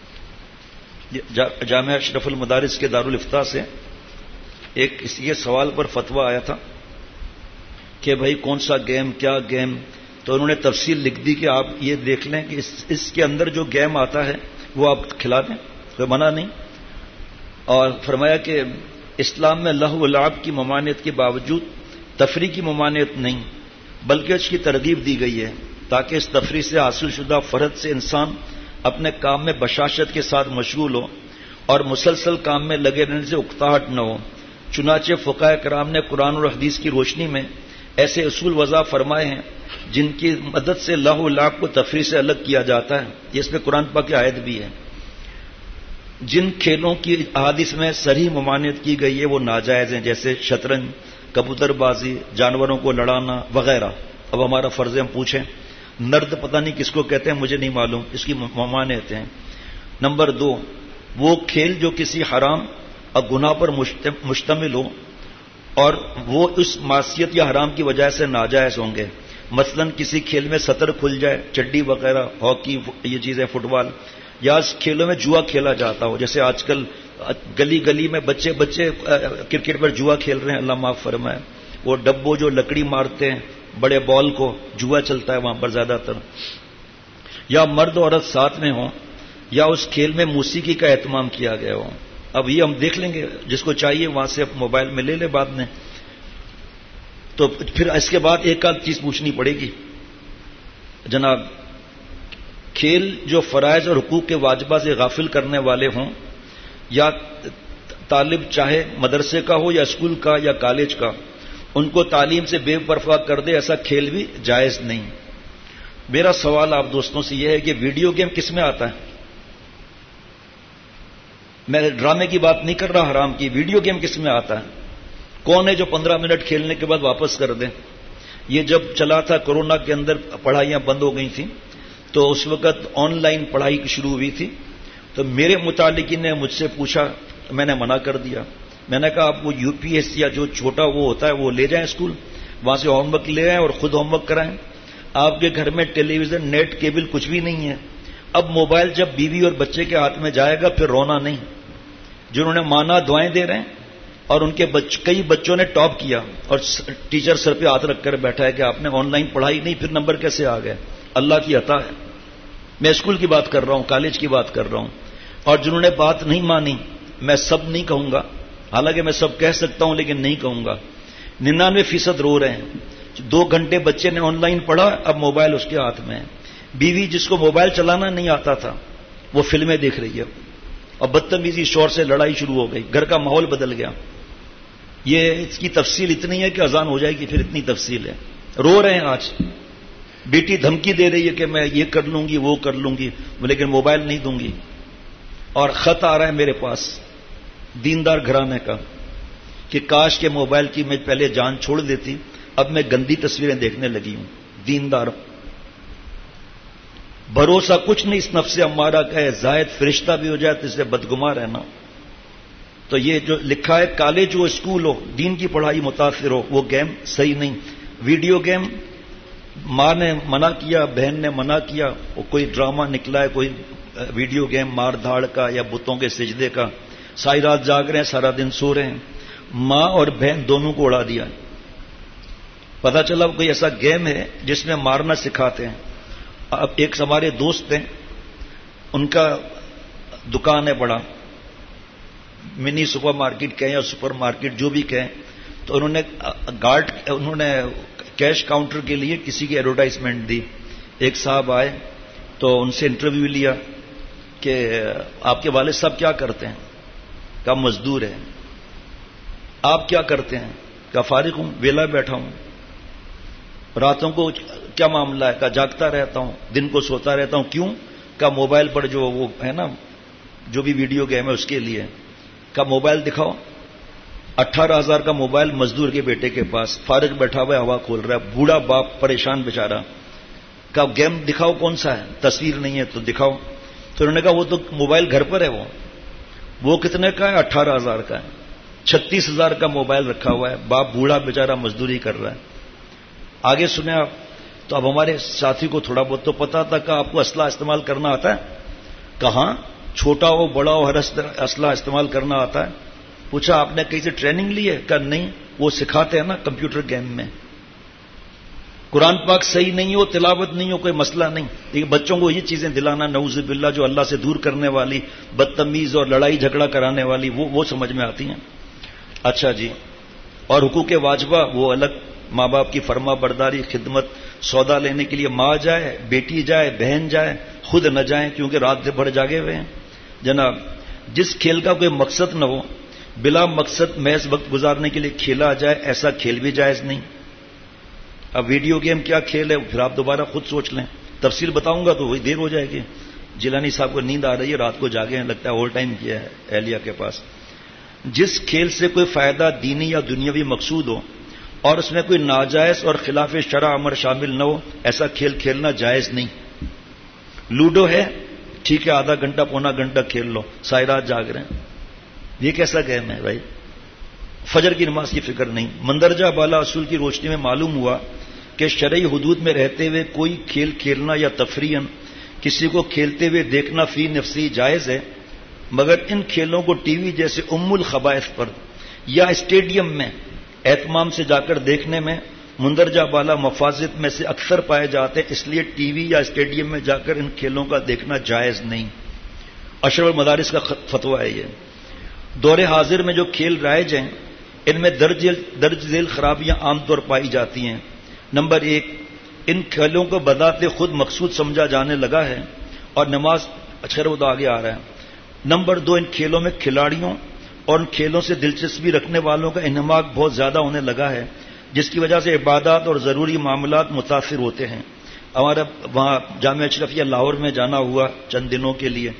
جامعہ اشرف المدارس کے دارالافتاء سے ایک اسی سوال پر فتویٰ آیا تھا کہ بھائی کون سا گیم، کیا گیم، تو انہوں نے تفصیل لکھ دی کہ آپ یہ دیکھ لیں کہ اس کے اندر جو گیم آتا ہے وہ آپ کھلا دیں، کوئی منع نہیں. اور فرمایا کہ اسلام میں لہو و لعب کی ممانعت کے باوجود تفریح کی ممانعت نہیں، بلکہ اس کی ترغیب دی گئی ہے تاکہ اس تفریح سے حاصل شدہ فرحت سے انسان اپنے کام میں بشاشت کے ساتھ مشغول ہو اور مسلسل کام میں لگے رہنے سے اکتاہٹ نہ ہو. چنانچہ فقہاء کرام نے قرآن اور حدیث کی روشنی میں ایسے اصول وضع فرمائے ہیں جن کی مدد سے لہو و لعب کو تفریح سے الگ کیا جاتا ہے. یہ اس میں قرآن پاک کی آیت بھی ہے. جن کھیلوں کی احادیث میں صریح ممانعت کی گئی ہے وہ ناجائز ہیں، جیسے شطرنج، کبوتر بازی، جانوروں کو لڑانا وغیرہ. اب ہمارا فرض ہے ہم پوچھیں نرد پتہ نہیں کس کو کہتے ہیں، مجھے نہیں معلوم، اس کی ممانعت ہیں. نمبر 2، وہ کھیل جو کسی حرام اور گناہ پر مشتمل ہو اور وہ اس معصیت یا حرام کی وجہ سے ناجائز ہوں گے. مثلا کسی کھیل میں سطر کھل جائے، چڈی وغیرہ، ہاکی، یہ چیزیں، فٹ بال، یا اس کھیلوں میں جوا کھیلا جاتا ہو، جیسے آج کل گلی گلی میں بچے کرکٹ پر جوا کھیل رہے ہیں، اللہ معاف فرمائے. وہ ڈبو جو لکڑی مارتے ہیں بڑے بال کو، جوا چلتا ہے وہاں پر زیادہ تر. یا مرد اور عورت ساتھ میں ہوں، یا اس کھیل میں موسیقی کا اہتمام کیا گیا ہو. اب یہ ہم دیکھ لیں گے، جس کو چاہیے وہاں سے موبائل میں لے لے بعد میں. تو پھر اس کے بعد ایک آدھ چیز پوچھنی پڑے گی جناب، کھیل جو فرائض اور حقوق کے واجبات سے غافل کرنے والے ہوں، یا طالب چاہے مدرسے کا ہو یا اسکول کا یا کالج کا، ان کو تعلیم سے بے پرواہ کر دے، ایسا کھیل بھی جائز نہیں. میرا سوال آپ دوستوں سے یہ ہے کہ ویڈیو گیم کس میں آتا ہے؟ میں ڈرامے کی بات نہیں کر رہا، حرام کی. ویڈیو گیم کس میں آتا ہے؟ کون ہے جو 15 منٹ کھیلنے کے بعد واپس کر دے؟ یہ جب چلا تھا کورونا کے اندر پڑھائیاں بند ہو گئی تھیں، تو اس وقت آن لائن پڑھائی شروع ہوئی تھی. تو میرے متعلقین نے مجھ سے پوچھا، میں نے منع کر دیا. میں نے کہا آپ وہ یو پی ایس یا جو چھوٹا وہ ہوتا ہے وہ لے جائیں اسکول، وہاں سے ہوم ورک لے آئیں اور خود ہوم ورک کرائیں. آپ کے گھر میں ٹیلی ویژن، نیٹ، کیبل کچھ بھی نہیں ہے. اب موبائل جب بیوی اور بچے کے ہاتھ میں جائے گا پھر رونا نہیں. جنہوں نے مانا دعائیں دے رہے ہیں، اور ان کے کئی بچوں نے ٹاپ کیا اور ٹیچر سر پہ ہاتھ رکھ کر بیٹھا ہے کہ آپ نے آن لائن پڑھائی نہیں، پھر نمبر کیسے آ گئے؟ اللہ کی عطا ہے. میں اسکول کی بات کر رہا ہوں، کالج کی بات کر رہا ہوں. اور جنہوں نے بات نہیں مانی، میں سب نہیں کہوں گا، حالانکہ میں سب کہہ سکتا ہوں لیکن نہیں کہوں گا. 99% رو رہے ہیں. 2 گھنٹے بچے نے آن لائن پڑھا، اب موبائل اس کے ہاتھ میں ہے. بیوی جس کو موبائل چلانا نہیں آتا تھا وہ فلمیں دیکھ رہی ہے، اور بدتمیزی شور سے لڑائی شروع ہو گئی، گھر کا ماحول بدل گیا. یہ اس کی تفصیل اتنی ہے کہ اذان ہو جائے گی، پھر اتنی تفصیل ہے. رو رہے ہیں آج. بیٹی دھمکی دے رہی ہے کہ میں یہ کر لوں گی، وہ کر لوں گی، لیکن موبائل نہیں دوں گی. اور خط آ رہا ہے میرے پاس دیندار گھرانے کا کہ کاش کے موبائل کی میں پہلے جان چھوڑ دیتی، اب میں گندی تصویریں دیکھنے لگی ہوں. دیندار. بھروسہ کچھ نہیں اس نفس امارہ کا ہے، زائد فرشتہ بھی ہو جائے تو اس سے بدگمار رہنا. تو یہ جو لکھا ہے کالج ہو، اسکول ہو، دین کی پڑھائی متاثر ہو، وہ گیم صحیح نہیں. ویڈیو گیم ماں نے منع کیا، بہن نے منع کیا، وہ کوئی ڈرامہ نکلا ہے، کوئی ویڈیو گیم مار دھاڑ کا یا بتوں کے سجدے کا. ساری رات جاگ رہے ہیں، سارا دن سو رہے ہیں. ماں اور بہن دونوں کو اڑا دیا. پتہ چلا کوئی ایسا گیم ہے جس میں مارنا سکھاتے ہیں. اب ایک ہمارے دوست ہیں، ان کا دکان ہے بڑا، منی سپر مارکیٹ کہیں یا سپر مارکیٹ جو بھی کہیں. تو انہوں نے کیش کاؤنٹر کے لیے کسی کی ایڈورٹائزمنٹ دی. ایک صاحب آئے تو ان سے انٹرویو لیا کہ آپ کے والد صاحب کیا کرتے ہیں؟ کہا مزدور ہے. آپ کیا کرتے ہیں؟ کہا فارغ ہوں، ویلا بیٹھا ہوں. راتوں کو کیا معاملہ ہے؟ کہا جاگتا رہتا ہوں، دن کو سوتا رہتا ہوں. کیوں؟ کہا موبائل پر جو وہ ہے نا، جو بھی ویڈیو گیم ہے اس کے لیے. کہا موبائل دکھاؤ. 18,000 کا موبائل مزدور کے بیٹے کے پاس، فارغ بیٹھا ہوا ہے، ہوا کھول رہا ہے، بوڑھا باپ پریشان بیچارہ. کہا گیم دکھاؤ کون سا ہے؟ تصویر نہیں ہے تو دکھاؤ. تو انہوں نے کہا وہ تو موبائل گھر پر ہے. وہ کتنے کا ہے؟ 18,000 کا ہے. 36,000 کا موبائل رکھا ہوا ہے، باپ بوڑھا بیچارہ مزدوری کر رہا ہے. آگے سنیں آپ. تو اب ہمارے ساتھی کو تھوڑا بہت تو پتا تھا کہ آپ کو اسلحہ استعمال کرنا آتا ہے؟ کہاں، چھوٹا ہو بڑا ہو ہر اسلحہ استعمال کرنا آتا ہے. پوچھا آپ نے کہیں سے ٹریننگ لی ہے؟ کہ نہیں، وہ سکھاتے ہیں نا کمپیوٹر گیم میں. قرآن پاک صحیح نہیں ہو، تلاوت نہیں ہو، کوئی مسئلہ نہیں، لیکن بچوں کو یہ چیزیں دلانا نعوذ باللہ جو اللہ سے دور کرنے والی، بدتمیز اور لڑائی جھگڑا کرانے والی، وہ سمجھ میں آتی ہیں. اچھا جی. اور حقوق واجبہ وہ الگ، ماں باپ کی فرما برداری، خدمت. سودا لینے کے لیے ماں جائے، بیٹی جائے، بہن جائے، خود نہ جائیں کیونکہ رات بھر جاگے ہوئے ہیں. جناب، جس کھیل کا کوئی مقصد نہ ہو، بلا مقصد محض وقت گزارنے کے لیے کھیلا جائے، ایسا کھیل بھی جائز نہیں. اب ویڈیو گیم کیا کھیل ہے پھر آپ دوبارہ خود سوچ لیں. تفصیل بتاؤں گا تو وہی دیر ہو جائے گی. جیلانی صاحب کو نیند آ رہی ہے، رات کو جاگے ہیں، لگتا ہے اول ٹائم کیا ہے اہلیہ کے پاس. جس کھیل سے کوئی فائدہ دینی یا دنیاوی مقصود ہو اور اس میں کوئی ناجائز اور خلاف شرع امر شامل نہ ہو، ایسا کھیل کھیلنا جائز نہیں. لوڈو ہے، ٹھیک ہے، آدھا گھنٹہ پونا گھنٹہ کھیل لو، ساری رات جاگ رہے ہیں. یہ کیسا گیم ہے بھائی؟ فجر کی نماز کی فکر نہیں. مندرجہ بالا اصول کی روشنی میں معلوم ہوا کہ شرعی حدود میں رہتے ہوئے کوئی کھیل کھیلنا یا تفریحاً کسی کو کھیلتے ہوئے دیکھنا فی نفسی جائز ہے، مگر ان کھیلوں کو ٹی وی جیسے ام الخبائث پر یا اسٹیڈیم میں اہتمام سے جا کر دیکھنے میں مندرجہ بالا مفاسد میں سے اکثر پائے جاتے ہیں، اس لیے ٹی وی یا اسٹیڈیم میں جا کر ان کھیلوں کا دیکھنا جائز نہیں. اشرف المدارس کا فتویٰ ہے یہ. دور حاضر میں جو کھیل رائج ہیں ان میں درج ذیل خرابیاں عام طور پائی جاتی ہیں. نمبر 1، ان کھیلوں کو بذات خود مقصود سمجھا جانے لگا ہے اور نماز وہ تو آگے آ رہا ہے. نمبر 2، ان کھیلوں میں کھلاڑیوں اور ان کھیلوں سے دلچسپی رکھنے والوں کا انہماک بہت زیادہ ہونے لگا ہے، جس کی وجہ سے عبادات اور ضروری معاملات متاثر ہوتے ہیں. ہمارا وہاں جامعہ اشرفیہ لاہور میں جانا ہوا چند دنوں کے لیے،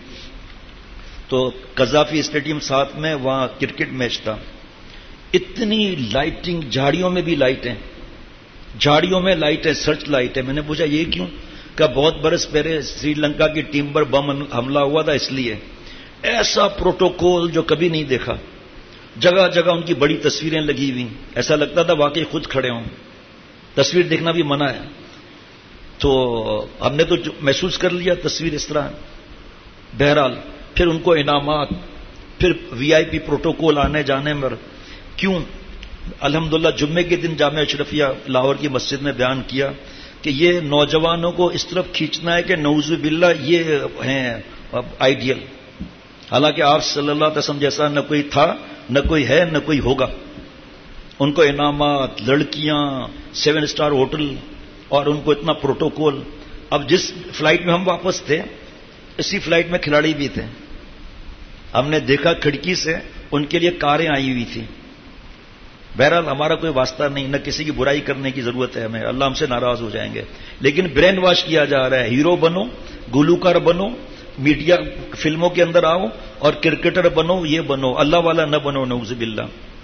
تو قذافی اسٹیڈیم ساتھ میں وہاں کرکٹ میچ تھا. اتنی لائٹنگ، جھاڑیوں میں بھی لائٹیں، جھاڑیوں میں لائٹیں، سرچ لائٹ ہے. میں نے پوچھا یہ کیوں؟ کہ بہت برس پہلے سری لنکا کی ٹیم پر بم حملہ ہوا تھا، اس لیے. ایسا پروٹوکول جو کبھی نہیں دیکھا. جگہ جگہ ان کی بڑی تصویریں لگی ہوئی، ایسا لگتا تھا واقعی خود کھڑے ہوں. تصویر دیکھنا بھی منع ہے. تو ہم نے تو محسوس کر لیا تصویر اس طرح. بہرحال پھر ان کو انعامات، پھر وی آئی پی پروٹوکول آنے جانے میں. کیوں؟ الحمدللہ جمعے کے دن جامعہ اشرفیہ لاہور کی مسجد میں بیان کیا کہ یہ نوجوانوں کو اس طرف کھینچنا ہے کہ نعوذ باللہ یہ ہیں آئیڈیل. حالانکہ آپ صلی اللہ علیہ وسلم جیسا نہ کوئی تھا، نہ کوئی ہے، نہ کوئی ہوگا. ان کو انعامات، لڑکیاں، 7 اسٹار ہوٹل، اور ان کو اتنا پروٹوکول. اب جس فلائٹ میں ہم واپس تھے اسی فلائٹ میں کھلاڑی بھی تھے. ہم نے دیکھا کھڑکی سے ان کے لیے کاریں آئی ہوئی تھی. بہرحال ہمارا کوئی واسطہ نہیں، نہ کسی کی برائی کرنے کی ضرورت ہے ہمیں، اللہ ہم سے ناراض ہو جائیں گے. لیکن برین واش کیا جا رہا ہے. ہیرو بنو، گلوکار بنو، میڈیا فلموں کے اندر آؤ، اور کرکٹر بنو، یہ بنو، اللہ والا نہ بنو، نعوذ باللہ.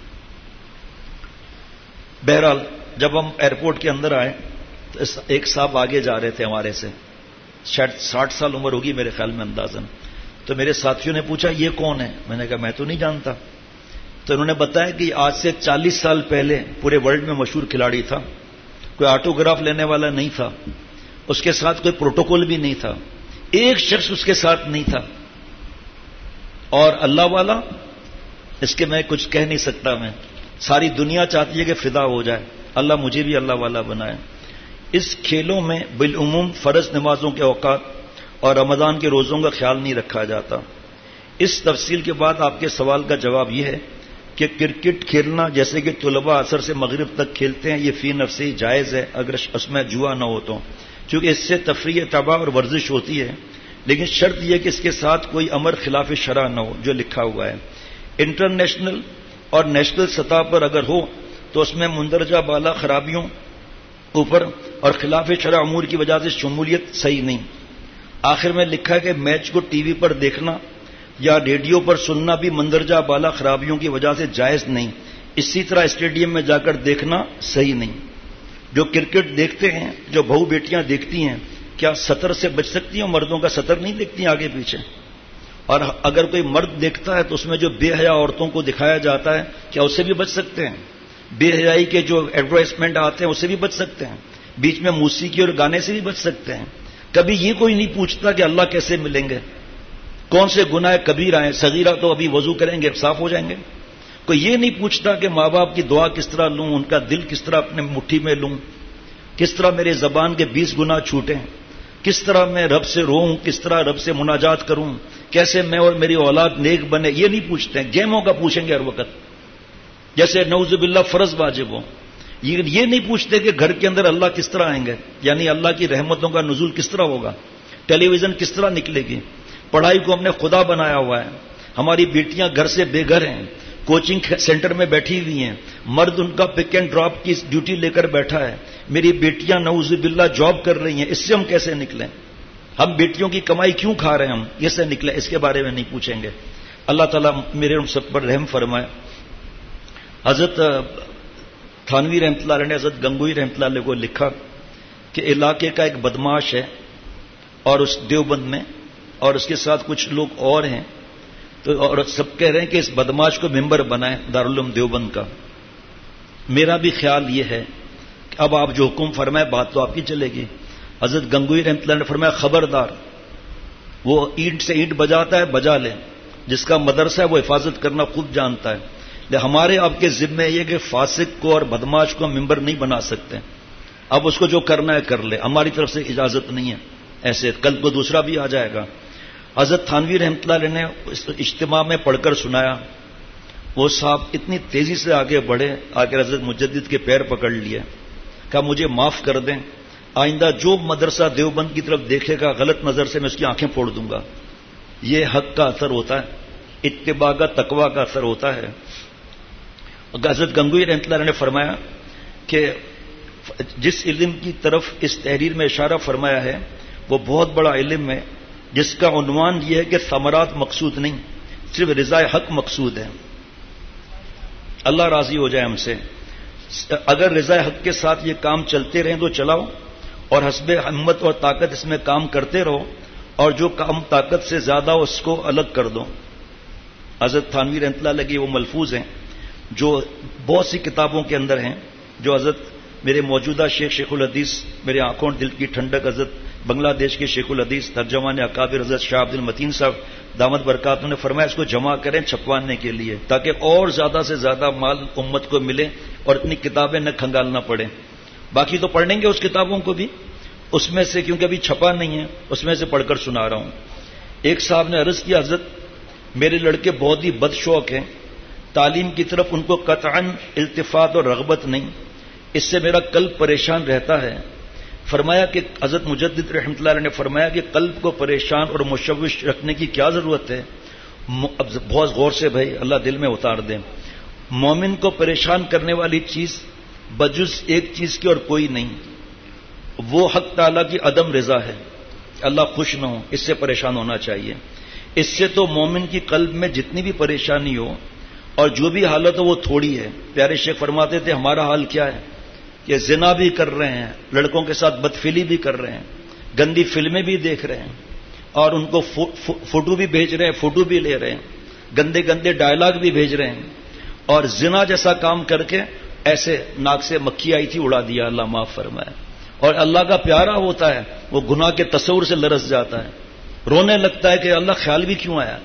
بہرحال جب ہم ایئرپورٹ کے اندر آئے تو ایک صاحب آگے جا رہے تھے ہمارے سے، شاید 60 سال عمر ہوگی میرے خیال میں اندازاً. تو میرے ساتھیوں نے پوچھا یہ کون ہے؟ میں نے کہا میں تو نہیں جانتا. تو انہوں نے بتایا کہ آج سے 40 سال پہلے پورے ورلڈ میں مشہور کھلاڑی تھا. کوئی آٹوگراف لینے والا نہیں تھا، اس کے ساتھ کوئی پروٹوکول بھی نہیں تھا، ایک شخص اس کے ساتھ نہیں تھا. اور اللہ والا، اس کے میں کچھ کہہ نہیں سکتا. میں ساری دنیا چاہتی ہے کہ فدا ہو جائے، اللہ مجھے بھی اللہ والا بنائے. اس کھیلوں میں بالعموم فرض نمازوں کے اوقات اور رمضان کے روزوں کا خیال نہیں رکھا جاتا. اس تفصیل کے بعد آپ کے سوال کا جواب یہ ہے کہ کرکٹ کھیلنا جیسے کہ طلباء عصر سے مغرب تک کھیلتے ہیں، یہ فی نفسی جائز ہے اگر اس میں جوا نہ ہو تو، کیونکہ اس سے تفریح، تباہ اور ورزش ہوتی ہے. لیکن شرط یہ کہ اس کے ساتھ کوئی امر خلاف شرع نہ ہو جو لکھا ہوا ہے. انٹرنیشنل اور نیشنل سطح پر اگر ہو تو اس میں مندرجہ بالا خرابیوں اوپر اور خلاف شرع امور کی وجہ سے شمولیت صحیح نہیں. آخر میں لکھا ہے کہ میچ کو ٹی وی پر دیکھنا یا ریڈیو پر سننا بھی مندرجہ بالا خرابیوں کی وجہ سے جائز نہیں. اسی طرح اسٹیڈیم میں جا کر دیکھنا صحیح نہیں. جو کرکٹ دیکھتے ہیں، جو بہو بیٹیاں دیکھتی ہیں، کیا سطر سے بچ سکتی ہیں؟ مردوں کا سطر نہیں دیکھتی ہیں آگے پیچھے. اور اگر کوئی مرد دیکھتا ہے تو اس میں جو بے حیا عورتوں کو دکھایا جاتا ہے کیا اس سے بھی بچ سکتے ہیں؟ بے حیائی کے جو ایڈورٹائزمنٹ آتے ہیں اس سے بھی بچ سکتے ہیں؟ بیچ میں موسیقی اور گانے سے بھی بچ سکتے ہیں؟ کبھی یہ کوئی نہیں پوچھتا کہ اللہ کیسے ملیں گے، کون سے گناہ کبیرہ ہیں، صغیرہ تو ابھی وضو کریں گے صاف ہو جائیں گے. کوئی یہ نہیں پوچھتا کہ ماں باپ کی دعا کس طرح لوں، ان کا دل کس طرح اپنے مٹھی میں لوں، کس طرح میرے زبان کے 20 گناہ چھوٹیں، کس طرح میں رب سے روؤں، کس طرح رب سے مناجات کروں، کیسے میں اور میری اولاد نیک بنے. یہ نہیں پوچھتے ہیں، گیموں کا پوچھیں گے ہر وقت، جیسے نعوذ باللہ فرض واجب ہو. یہ نہیں پوچھتے کہ گھر کے اندر اللہ کس طرح آئیں گے، یعنی اللہ کی رحمتوں کا نزول کس طرح ہوگا، ٹیلی ویژن کس طرح نکلے گی. پڑھائی کو ہم نے خدا بنایا ہوا ہے. ہماری بیٹیاں گھر سے بے گھر ہیں، کوچنگ سینٹر میں بیٹھی ہوئی ہیں، مرد ان کا پک اینڈ ڈراپ کی ڈیوٹی لے کر بیٹھا ہے. میری بیٹیاں نعوذ باللہ جاب کر رہی ہیں. اس سے ہم کیسے نکلیں؟ ہم بیٹیوں کی کمائی کیوں کھا رہے ہیں؟ ہم یہ سے نکلیں، اس کے بارے میں نہیں پوچھیں گے. اللہ تعالیٰ میرے ہم سب پر رحم فرمائے. حضرت تھانوی رحمۃ اللہ علیہ نے حضرت گنگوئی رحمۃ اللہ علیہ کو لکھا کہ علاقے کا ایک بدماش ہے اور اس دیوبند میں، اور اس کے ساتھ کچھ لوگ اور ہیں، تو اور سب کہہ رہے ہیں کہ اس بدماش کو ممبر بنائیں دارالعلوم دیوبند کا. میرا بھی خیال یہ ہے کہ اب آپ جو حکم فرمائے بات تو آپ کی چلے گی. حضرت گنگوئی رحمۃ اللہ نے فرمایا خبردار، وہ اینٹ سے اینٹ بجاتا ہے بجا لے، جس کا مدرسہ ہے وہ حفاظت کرنا خود جانتا ہے. ہمارے آپ کے ذمہ یہ کہ فاسق کو اور بدماش کو ممبر نہیں بنا سکتے. اب اس کو جو کرنا ہے کر لے، ہماری طرف سے اجازت نہیں ہے. ایسے کل کو دوسرا بھی آ جائے گا. حضرت تھانوی رحمۃ اللہ علیہ نے اس اجتماع میں پڑھ کر سنایا. وہ صاحب اتنی تیزی سے آگے بڑھے، آگے حضرت مجدد کے پیر پکڑ لیے، کہا مجھے معاف کر دیں، آئندہ جو مدرسہ دیوبند کی طرف دیکھے گا غلط نظر سے میں اس کی آنکھیں پھوڑ دوں گا. یہ حق کا اثر ہوتا ہے، اتباع کا تقویٰ کا اثر ہوتا ہے. حضرت گنگوئی رحمۃ اللہ علیہ نے فرمایا کہ جس علم کی طرف اس تحریر میں اشارہ فرمایا ہے وہ بہت بڑا علم ہے، جس کا عنوان یہ ہے کہ ثمرات مقصود نہیں، صرف رضا حق مقصود ہے. اللہ راضی ہو جائے ہم سے. اگر رضا حق کے ساتھ یہ کام چلتے رہیں تو چلاؤ، اور حسب ہمت اور طاقت اس میں کام کرتے رہو، اور جو کام طاقت سے زیادہ ہو اس کو الگ کر دو. حضرت تھانوی رحمۃ اللہ علیہ کے وہ ملفوظ ہیں جو بہت سی کتابوں کے اندر ہیں، جو حضرت میرے موجودہ شیخ الحدیث، میرے آنکھوں دل کی ٹھنڈک حضرت بنگلہ دیش کے شیخ الحدیث ترجمان اکابر حضرت شاہ عبد المتین صاحب دامت برکاتہ نے فرمایا اس کو جمع کریں چھپوانے کے لیے، تاکہ اور زیادہ سے زیادہ مال امت کو ملے اور اتنی کتابیں نہ کھنگالنا پڑے. باقی تو پڑھیں گے اس کتابوں کو بھی، اس میں سے کیونکہ ابھی چھپا نہیں ہے اس میں سے پڑھ کر سنا رہا ہوں. ایک صاحب نے عرض کیا حضرت میرے لڑکے بہت ہی بد شوق ہیں، تعلیم کی طرف ان کو قطعاً التفات اور رغبت نہیں، اس سے میرا قلب پریشان رہتا ہے. فرمایا کہ حضرت مجدد رحمۃ اللہ علیہ نے فرمایا کہ قلب کو پریشان اور مشوش رکھنے کی کیا ضرورت ہے. اب بہت غور سے بھائی اللہ دل میں اتار دیں. مومن کو پریشان کرنے والی چیز بجز ایک چیز کی اور کوئی نہیں، وہ حق تعالیٰ کی عدم رضا ہے، اللہ خوش نہ ہو، اس سے پریشان ہونا چاہیے. اس سے تو مومن کی قلب میں جتنی بھی پریشانی ہو اور جو بھی حالت ہو وہ تھوڑی ہے. پیارے شیخ فرماتے تھے ہمارا حال کیا ہے کہ زنا بھی کر رہے ہیں، لڑکوں کے ساتھ بدفعلی بھی کر رہے ہیں، گندی فلمیں بھی دیکھ رہے ہیں، اور ان کو فوٹو بھی بھیج رہے ہیں، فوٹو بھی لے رہے ہیں، گندے گندے ڈائلاگ بھی بھیج رہے ہیں، اور زنا جیسا کام کر کے ایسے ناک سے مکھی آئی تھی اڑا دیا، اللہ معاف فرمائے. اور اللہ کا پیارا ہوتا ہے وہ گناہ کے تصور سے لرز جاتا ہے، رونے لگتا ہے کہ اللہ خیال بھی کیوں آیا.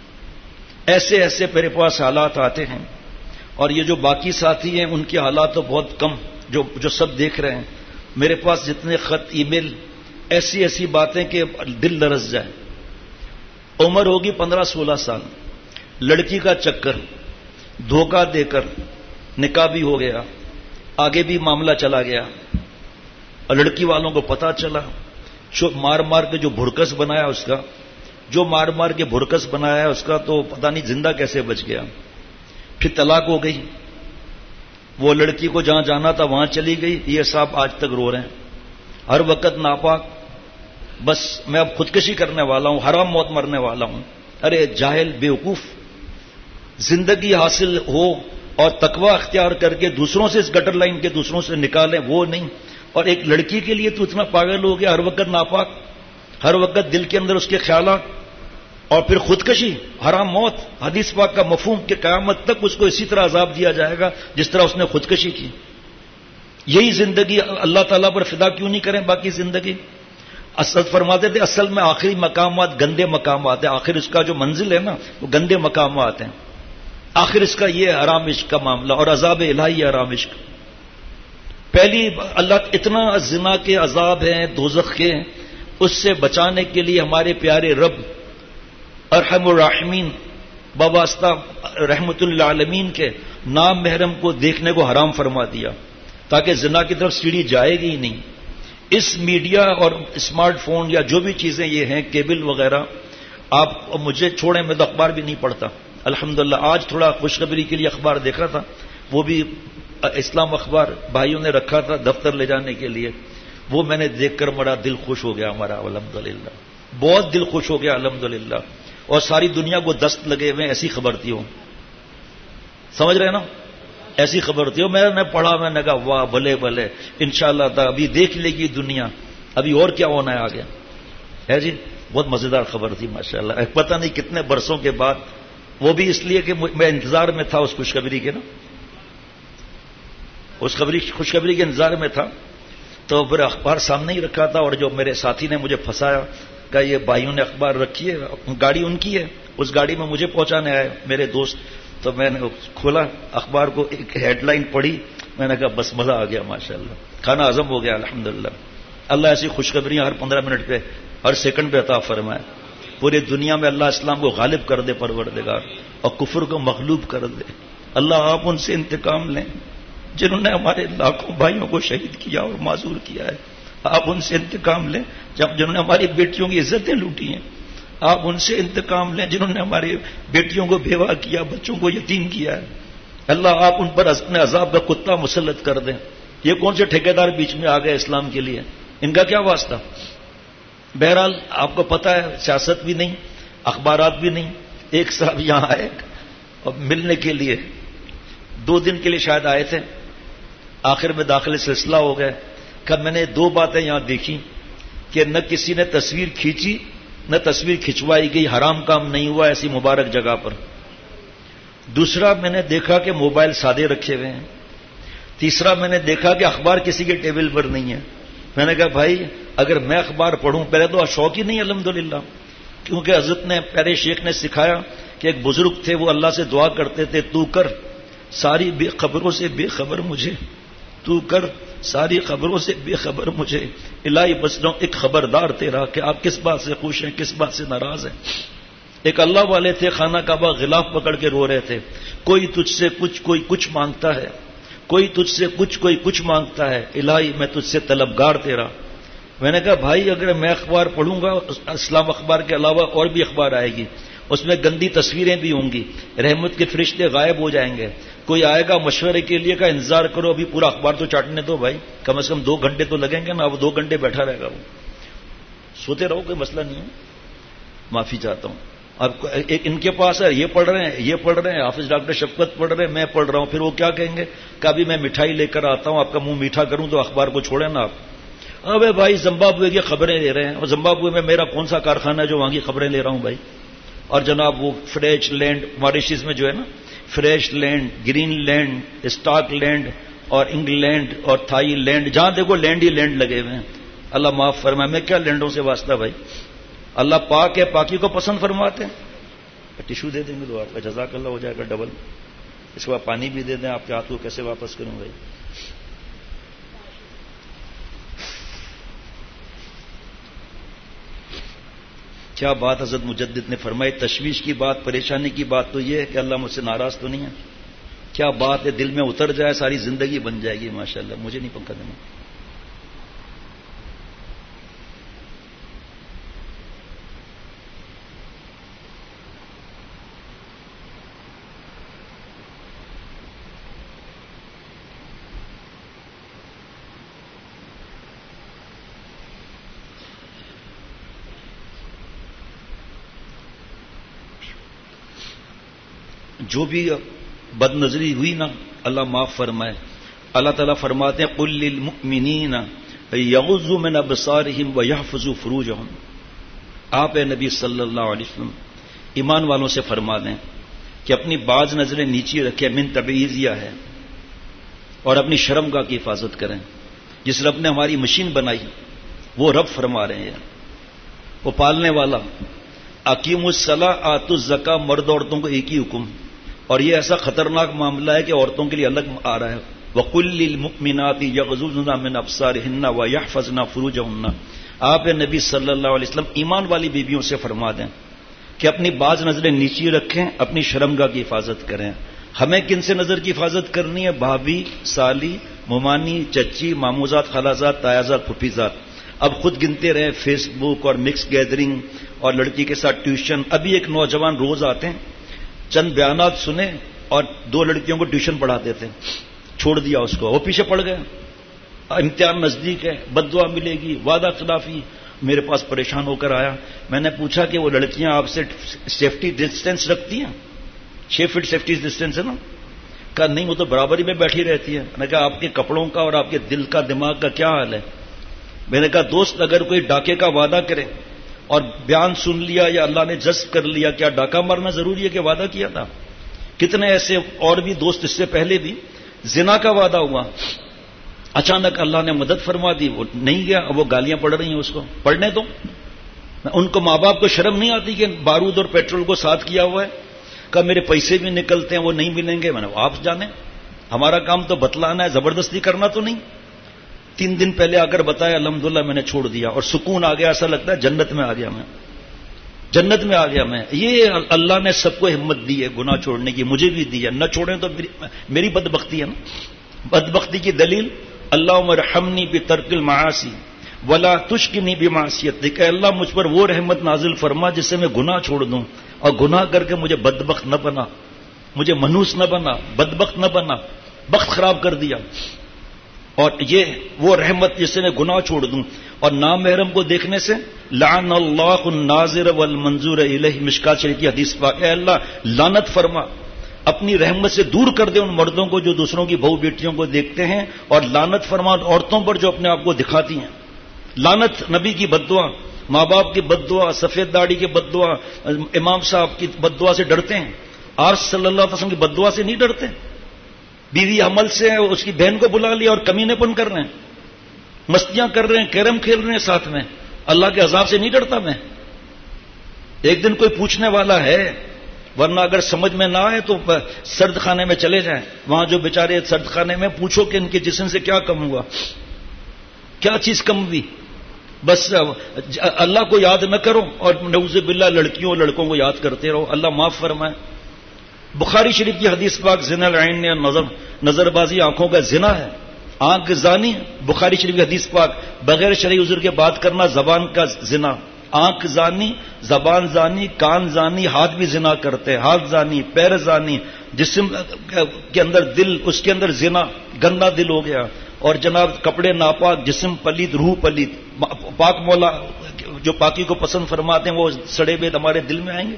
ایسے ایسے میرے پاس حالات آتے ہیں. اور یہ جو باقی ساتھی ہیں ان کے حالات تو بہت کم، جو سب دیکھ رہے ہیں. میرے پاس جتنے خط ای میل، ایسی ایسی باتیں کہ دل لرز جائے. عمر ہوگی 15-16 سال، لڑکی کا چکر، دھوکہ دے کر نکاح بھی ہو گیا، آگے بھی معاملہ چلا گیا، اور لڑکی والوں کو پتا چلا، مار مار کے جو بھرکس بنایا اس کا، جو مار مار کے بھرکس بنایا اس کا تو پتہ نہیں زندہ کیسے بچ گیا. پھر طلاق ہو گئی، وہ لڑکی کو جہاں جانا تھا وہاں چلی گئی. یہ صاحب آج تک رو رہے ہیں، ہر وقت ناپاک، بس میں اب خودکشی کرنے والا ہوں، حرام موت مرنے والا ہوں. ارے جاہل بیوقوف، زندگی حاصل ہو اور تقوی اختیار کر کے دوسروں سے اس گٹر لائن کے دوسروں سے نکالیں، وہ نہیں. اور ایک لڑکی کے لیے تو اتنا پاگل ہو گیا، ہر وقت ناپاک، ہر وقت دل کے اندر اس کے خیالات. اور پھر خودکشی، حرام موت، حدیث پاک کا مفہوم کہ قیامت تک اس کو اسی طرح عذاب دیا جائے گا جس طرح اس نے خودکشی کی. یہی زندگی اللہ تعالیٰ پر فدا کیوں نہیں کریں باقی زندگی؟ اصل فرماتے تھے اصل میں آخری مقامات گندے مقامات ہیں، آخر اس کا جو منزل ہے نا وہ گندے مقامات ہیں، آخر اس کا یہ حرام عشق کا معاملہ اور عذاب الہی حرام عشق. پہلی اللہ اتنا زنا کے عذاب ہیں دوزخ کے، اس سے بچانے کے لیے ہمارے پیارے رب ارحم الراحمین بواسطہ رحمت للعالمین کے نام محرم کو دیکھنے کو حرام فرما دیا تاکہ زنا کی طرف سیڑھی جائے گی ہی نہیں. اس میڈیا اور اسمارٹ فون یا جو بھی چیزیں یہ ہیں کیبل وغیرہ، آپ مجھے چھوڑیں میں تو اخبار بھی نہیں پڑھتا الحمدللہ. آج تھوڑا خوشخبری کے لیے اخبار دیکھا تھا، وہ بھی اسلام اخبار بھائیوں نے رکھا تھا دفتر لے جانے کے لیے، وہ میں نے دیکھ کر بڑا دل خوش ہو گیا ہمارا الحمدللہ، بہت دل خوش ہو گیا الحمدللہ. اور ساری دنیا کو دست لگے ہوئے ایسی خبر تھی وہ، سمجھ رہے ہیں نا، ایسی خبر تھی. میں نے پڑھا، میں نے کہا واہ بھلے بھلے انشاءاللہ تھا ابھی دیکھ لے گی دنیا، ابھی اور کیا ہونا ہے آگے ہے جی. بہت مزیدار خبر تھی ماشاءاللہ، پتہ نہیں کتنے برسوں کے بعد، وہ بھی اس لیے کہ میں انتظار میں تھا اس خوشخبری کے نا، اس خوشخبری کے انتظار میں تھا. تو پھر اخبار سامنے ہی رکھا تھا اور جو میرے ساتھی نے مجھے پھنسایا کہ یہ بھائیوں نے اخبار رکھی ہے، گاڑی ان کی ہے، اس گاڑی میں مجھے پہنچانے آئے میرے دوست. تو میں نے کھولا اخبار کو، ایک ہیڈ لائن پڑھی، میں نے کہا بس مزہ آ گیا ماشاءاللہ، کھانا ہضم ہو گیا الحمدللہ. اللہ ایسی خوشخبریاں ہر 15 منٹ پہ ہر سیکنڈ پہ عطا فرمائے. پوری دنیا میں اللہ اسلام کو غالب کر دے پروردگار، اور کفر کو مغلوب کر دے. اللہ آپ ان سے انتقام لیں جنہوں نے ہمارے لاکھوں بھائیوں کو شہید کیا اور معذور کیا ہے. آپ ان سے انتقام لیں جنہوں نے ہماری بیٹیوں کی عزتیں لوٹی ہیں. آپ ان سے انتقام لیں جنہوں نے ہماری بیٹیوں کو بیوہ کیا، بچوں کو یتیم کیا ہے. اللہ آپ ان پر اپنے عذاب کا کتا مسلط کر دیں. یہ کون سے ٹھیکیدار بیچ میں آ گئے اسلام کے لیے، ان کا کیا واسطہ؟ بہرحال آپ کو پتہ ہے سیاست بھی نہیں، اخبارات بھی نہیں. ایک صاحب یہاں آئے اور ملنے کے لیے 2 دن کے لیے شاید آئے تھے، آخر میں داخل سلسلہ ہو گئے. کہ میں نے 2 باتیں یہاں دیکھی کہ نہ کسی نے تصویر کھینچی نہ تصویر کھنچوائی گئی، حرام کام نہیں ہوا ایسی مبارک جگہ پر. دوسرا میں نے دیکھا کہ موبائل سادے رکھے ہوئے ہیں. تیسرا میں نے دیکھا کہ اخبار کسی کے ٹیبل پر نہیں ہے. میں نے کہا بھائی اگر میں اخبار پڑھوں، پہلے تو شوق ہی نہیں الحمدللہ، کیونکہ حضرت نے پیارے شیخ نے سکھایا کہ ایک بزرگ تھے وہ اللہ سے دعا کرتے تھے، تو کر ساری بے خبروں سے بے خبر مجھے، تو کر ساری خبروں سے بے خبر مجھے، الہی بس جاؤں ایک خبردار تیرا کہ آپ کس بات سے خوش ہیں کس بات سے ناراض ہیں. ایک اللہ والے تھے خانہ کعبہ غلاف پکڑ کے رو رہے تھے، کوئی تجھ سے کچھ کوئی کچھ مانگتا ہے، کوئی تجھ سے کچھ کوئی کچھ مانگتا ہے، الہی میں تجھ سے طلبگار تیرا. میں نے کہا بھائی اگر میں اخبار پڑھوں گا، اسلام اخبار کے علاوہ اور بھی اخبار آئے گی، اس میں گندی تصویریں بھی ہوں گی، رحمت کے فرشتے غائب ہو جائیں گے، کوئی آئے گا مشورے کے لیے کا انتظار کرو، ابھی پورا اخبار تو چاٹنے دو بھائی، کم از کم 2 گھنٹے تو لگیں گے نا. اب 2 گھنٹے بیٹھا رہے گا وہ، سوتے رہو کوئی مسئلہ نہیں ہے، معافی چاہتا ہوں. اب ان کے پاس ہے یہ پڑھ رہے ہیں یہ پڑھ رہے ہیں، حافظ ڈاکٹر شفقت پڑھ رہے ہیں، میں پڑھ رہا ہوں، پھر وہ کیا کہیں گے کہ ابھی میں مٹھائی لے کر آتا ہوں، آپ کا منہ میٹھا کروں تو اخبار کو چھوڑیں نا آپ. ابے بھائی زمبابوے کی خبریں لے رہے ہیں، اور زمبابوے میں میرا کون سا کارخانہ ہے جو وہاں کی خبریں لے رہا ہوں بھائی. اور جناب وہ فریش لینڈ ماریشس میں جو ہے نا، fresh land, green land, stock land اور انگلینڈ اور تھائی لینڈ، جہاں دیکھو لینڈ ہی لینڈ لگے ہوئے ہیں. اللہ معاف فرمائے، میں کیا لینڈوں سے واسطہ بھائی، اللہ پاک ہے، پاکی کو پسند فرماتے ہیں. ٹیشو دے دیں گے تو آپ کا جزاک اللہ ہو جائے گا ڈبل. اس کے بعد پانی بھی دے دیں، آپ کے ہاتھ کو کیسے واپس کروں بھائی. کیا بات حضرت مجدد نے فرمائی، تشویش کی بات پریشانی کی بات تو یہ ہے کہ اللہ مجھ سے ناراض تو نہیں ہے. کیا بات ہے، دل میں اتر جائے ساری زندگی بن جائے گی ماشاءاللہ. مجھے نہیں پنکھا دینا. جو بھی بد نظری ہوئی نا اللہ معاف فرمائے. اللہ تعالیٰ فرماتے ہیں قل للمؤمنین یغضوا من ابصارہم ویحفظوا فروجہم. آپ اے نبی صلی اللہ علیہ وسلم ایمان والوں سے فرما دیں کہ اپنی بعض نظریں نیچی رکھیں، من تبعیضیہ ہے، اور اپنی شرمگاہ کی حفاظت کریں. جس رب نے ہماری مشین بنائی وہ رب فرما رہے ہیں، وہ پالنے والا. اقیم الصلاۃ آتوا الزکاۃ، مرد عورتوں کو ایک ہی حکم، اور یہ ایسا خطرناک معاملہ ہے کہ عورتوں کے لیے الگ آ رہا ہے. وَقُلْ لِلْمُؤْمِنَاتِ يَغْضُضْنَ مِنْ أَبْصَارِهِنَّ وَيَحْفَظْنَ فُرُوجَهُنَّ. آپ نبی صلی اللہ علیہ وسلم ایمان والی بیویوں سے فرما دیں کہ اپنی بعض نظریں نیچی رکھیں، اپنی شرمگاہ کی حفاظت کریں. ہمیں کن سے نظر کی حفاظت کرنی ہے؟ بھابھی، سالی، ممانی، چچی، ماموزاد، خالازاد، تایازاد، پھوپھیزاد. اب خود گنتے رہے، فیس بک اور مکس گیدرنگ اور لڑکی کے ساتھ ٹیوشن. ابھی ایک نوجوان روز آتے ہیں، چند بیانات سنے اور 2 لڑکیوں کو ٹیوشن پڑھاتے تھے، چھوڑ دیا اس کو، وہ پیچھے پڑ گئے. امتحان نزدیک ہے، بد دعا ملے گی، وعدہ خلافی. میرے پاس پریشان ہو کر آیا. میں نے پوچھا کہ وہ لڑکیاں آپ سے سیفٹی ڈسٹینس رکھتی ہیں؟ 6 فٹ سیفٹی ڈسٹینس ہے نا؟ کہا نہیں، وہ تو برابری میں بیٹھی رہتی ہے. میں نے کہا آپ کے کپڑوں کا اور آپ کے دل کا، دماغ کا کیا حال ہے؟ میں نے کہا دوست اگر کوئی ڈاکے کا وعدہ کرے اور بیان سن لیا یا اللہ نے جذب کر لیا، کیا ڈاکہ مارنا ضروری ہے کہ وعدہ کیا تھا؟ کتنے ایسے اور بھی دوست اس سے پہلے بھی زنا کا وعدہ ہوا، اچانک اللہ نے مدد فرما دی، وہ نہیں گیا، اب وہ گالیاں پڑ رہی ہیں اس کو. پڑھنے دو. ان کو ماں باپ کو شرم نہیں آتی کہ بارود اور پیٹرول کو ساتھ کیا ہوا ہے؟ کہ میرے پیسے بھی نکلتے ہیں، وہ نہیں ملیں گے. میں نے آپ جانیں، ہمارا کام تو بتلانا ہے، زبردستی کرنا تو نہیں. 3 دن پہلے آ کر بتایا، الحمدللہ میں نے چھوڑ دیا اور سکون آ گیا، ایسا لگتا ہے جنت میں آ گیا، میں جنت میں آ گیا. میں یہ اللہ نے سب کو ہمت دی ہے گناہ چھوڑنے کی، مجھے بھی دی ہے. نہ چھوڑیں تو میری بدبختی ہے نا. بدبختی کی دلیل اللہم ارحمنی بترک المعاصی ولا تشکنی بمعصیتک. کہ اللہ مجھ پر وہ رحمت نازل فرما جس سے میں گناہ چھوڑ دوں، اور گناہ کر کے مجھے بدبخت نہ بنا، مجھے منحوس نہ بنا، بدبخت نہ بنا، بخت خراب کر دیا. اور یہ وہ رحمت جس سے میں گناہ چھوڑ دوں. اور نامحرم کو دیکھنے سے لعن اللہ الناظر والمنظور الیہ، مشکات شریف کی حدیث پاک. اے اللہ لعنت فرما، اپنی رحمت سے دور کر دے ان مردوں کو جو دوسروں کی بہو بیٹیوں کو دیکھتے ہیں، اور لعنت فرما عورتوں پر جو اپنے آپ کو دکھاتی ہیں. لعنت نبی کی بد دعا، ماں باپ کی بد دعا، سفید داڑھی کی بد دعا، امام صاحب کی بد دعا سے ڈرتے ہیں. آج صلی اللہ علیہ وسلم کی بد دعا سے نہیں ڈرتے. بیوی حمل سے ہے، اس کی بہن کو بلا لیا اور کمینے پن کر رہے ہیں، مستیاں کر رہے ہیں، کیرم کھیل رہے ہیں ساتھ میں. اللہ کے عذاب سے نہیں ڈرتا میں. ایک دن کوئی پوچھنے والا ہے، ورنہ اگر سمجھ میں نہ آئے تو سرد خانے میں چلے جائیں. وہاں جو بیچارے سرد خانے میں، پوچھو کہ ان کے جسم سے کیا کم ہوا، کیا چیز کم ہوئی. بس اللہ کو یاد نہ کرو اور نعوذ باللہ لڑکیوں اور لڑکوں کو یاد کرتے رہو. اللہ معاف فرمائے. بخاری شریف کی حدیث پاک زنا العین نے نظر بازی آنکھوں کا زنا ہے، آنکھ زانی. بخاری شریف کی حدیث پاک بغیر شرعی عذر کے بات کرنا زبان کا زنا. آنکھ زانی، زبان زانی، کان زانی، ہاتھ بھی زنا کرتے، ہاتھ زانی، پیر زانی، جسم کے اندر دل، اس کے اندر زنا، گندا دل ہو گیا. اور جناب کپڑے ناپاک، جسم پلید، روح پلید. پاک مولا جو پاکی کو پسند فرماتے ہیں وہ سڑے ہوئے ہمارے دل میں آئیں گے.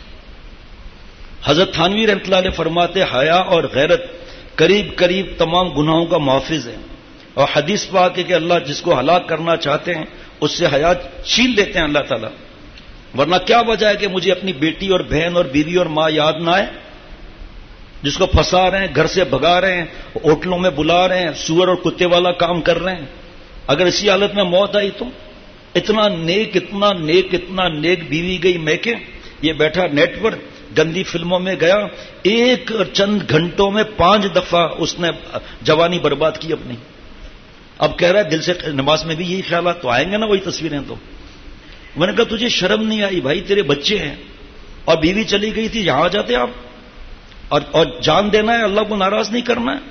حضرت تھانوی رحمۃ اللہ علیہ فرماتے حیا اور غیرت قریب قریب تمام گناہوں کا محافظ ہے. اور حدیث پاک ہے کہ اللہ جس کو ہلاک کرنا چاہتے ہیں اس سے حیا چھین لیتے ہیں اللہ تعالیٰ. ورنہ کیا وجہ ہے کہ مجھے اپنی بیٹی اور بہن اور بیوی اور ماں یاد نہ آئے؟ جس کو پھنسا رہے ہیں، گھر سے بھگا رہے ہیں، ہوٹلوں میں بلا رہے ہیں، سور اور کتے والا کام کر رہے ہیں. اگر اسی حالت میں موت آئی تو اتنا نیک، اتنا نیک، اتنا نیک بیوی گئی میکے. یہ بیٹھا نیٹ پر گندی فلموں میں گیا، ایک چند گھنٹوں میں 5 دفعہ اس نے جوانی برباد کی اپنی. اب کہہ رہا ہے دل سے نماز میں بھی یہی خیالات تو آئیں گے نا، وہی تصویریں. تو میں نے کہا تجھے شرم نہیں آئی بھائی؟ تیرے بچے ہیں اور بیوی چلی گئی تھی، یہاں آ جاتے آپ. اور جان دینا ہے، اللہ کو ناراض نہیں کرنا ہے.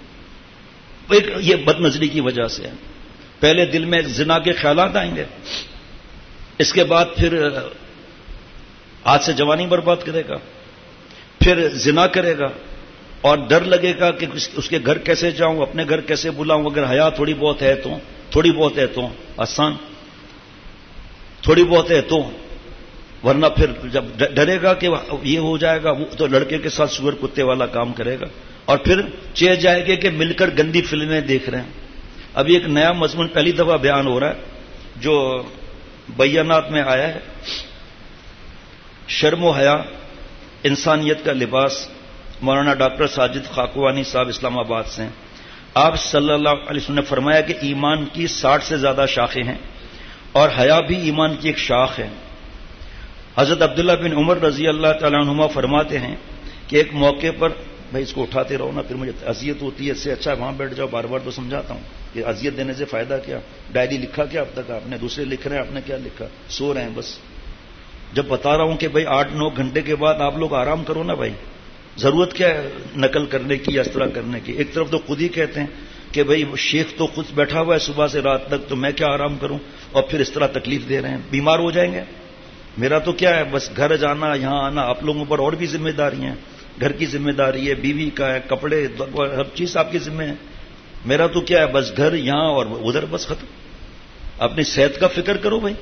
یہ بد نظری کی وجہ سے ہے. پہلے دل میں زنا کے خیالات آئیں گے، اس کے بعد پھر آج سے جوانی برباد کرے گا، پھر زنا کرے گا، اور ڈر لگے گا کہ اس کے گھر کیسے جاؤں، اپنے گھر کیسے بلاؤں. اگر حیا تھوڑی بہت ہے تو آسان، تھوڑی بہت ہے تو. ورنہ پھر جب ڈرے گا کہ یہ ہو جائے گا، وہ تو لڑکے کے ساتھ سور کتے والا کام کرے گا. اور پھر چہ جائے گا کہ مل کر گندی فلمیں دیکھ رہے ہیں. ابھی ایک نیا مضمون پہلی دفعہ بیان ہو رہا ہے جو بیانات میں آیا ہے. شرم و حیا انسانیت کا لباس. مولانا ڈاکٹر ساجد خاکوانی صاحب اسلام آباد سے ہیں. آپ صلی اللہ علیہ وسلم نے فرمایا کہ ایمان کی 60 سے زیادہ شاخیں ہیں اور حیا بھی ایمان کی ایک شاخ ہے. حضرت عبداللہ بن عمر رضی اللہ تعالیٰ عنہما فرماتے ہیں کہ ایک موقع پر، بھائی اس کو اٹھاتے رہو نا پھر مجھے اذیت ہوتی ہے، اس سے اچھا وہاں بیٹھ جاؤ. بار بار تو سمجھاتا ہوں کہ اذیت دینے سے فائدہ کیا. ڈائری لکھا کیا اب تک آپ نے؟ دوسرے لکھ رہے ہیں، آپ نے کیا لکھا؟ سو رہے ہیں بس. جب بتا رہا ہوں کہ بھائی 8-9 گھنٹے کے بعد آپ لوگ آرام کرو نا بھائی، ضرورت کیا ہے نقل کرنے کی یا اس طرح کرنے کی؟ ایک طرف تو خود ہی کہتے ہیں کہ بھئی شیخ تو خود بیٹھا ہوا ہے صبح سے رات تک، تو میں کیا آرام کروں، اور پھر اس طرح تکلیف دے رہے ہیں. بیمار ہو جائیں گے. میرا تو کیا ہے، بس گھر جانا یہاں آنا. آپ لوگوں پر اور بھی ذمہ داری ہیں، گھر کی ذمہ داری ہے، بیوی کا ہے، کپڑے، ہر چیز آپ کی ذمہ ہے. میرا تو کیا ہے، بس گھر یہاں اور ادھر، بس ختم. اپنی صحت کا فکر کرو بھائی.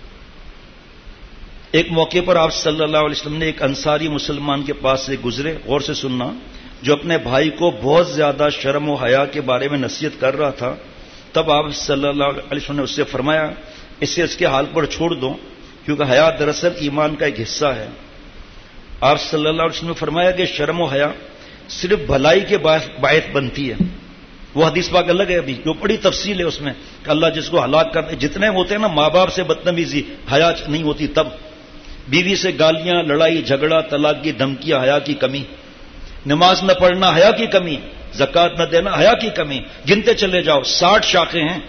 ایک موقع پر آپ صلی اللہ علیہ وسلم نے ایک انصاری مسلمان کے پاس سے گزرے، غور سے سننا، جو اپنے بھائی کو بہت زیادہ شرم و حیا کے بارے میں نصیحت کر رہا تھا. تب آپ صلی اللہ علیہ وسلم نے اس سے فرمایا اسے اس کے حال پر چھوڑ دو، کیونکہ حیا دراصل ایمان کا ایک حصہ ہے. آپ صلی اللہ علیہ وسلم نے فرمایا کہ شرم و حیا صرف بھلائی کے باعث بنتی ہے. وہ حدیث پاک الگ ہے، ابھی جو بڑی تفصیل ہے اس میں کہ اللہ جس کو ہلاک کرتے، جتنے ہوتے ہیں نا ماں باپ سے بدتمیزی، حیا نہیں ہوتی. تب بیوی سے گالیاں، لڑائی جھگڑا، طلاق کی دھمکیاں، حیا کی کمی. نماز نہ پڑھنا حیا کی کمی، زکوٰۃ نہ دینا حیا کی کمی. گنتے چلے جاؤ، 60 شاخیں ہیں.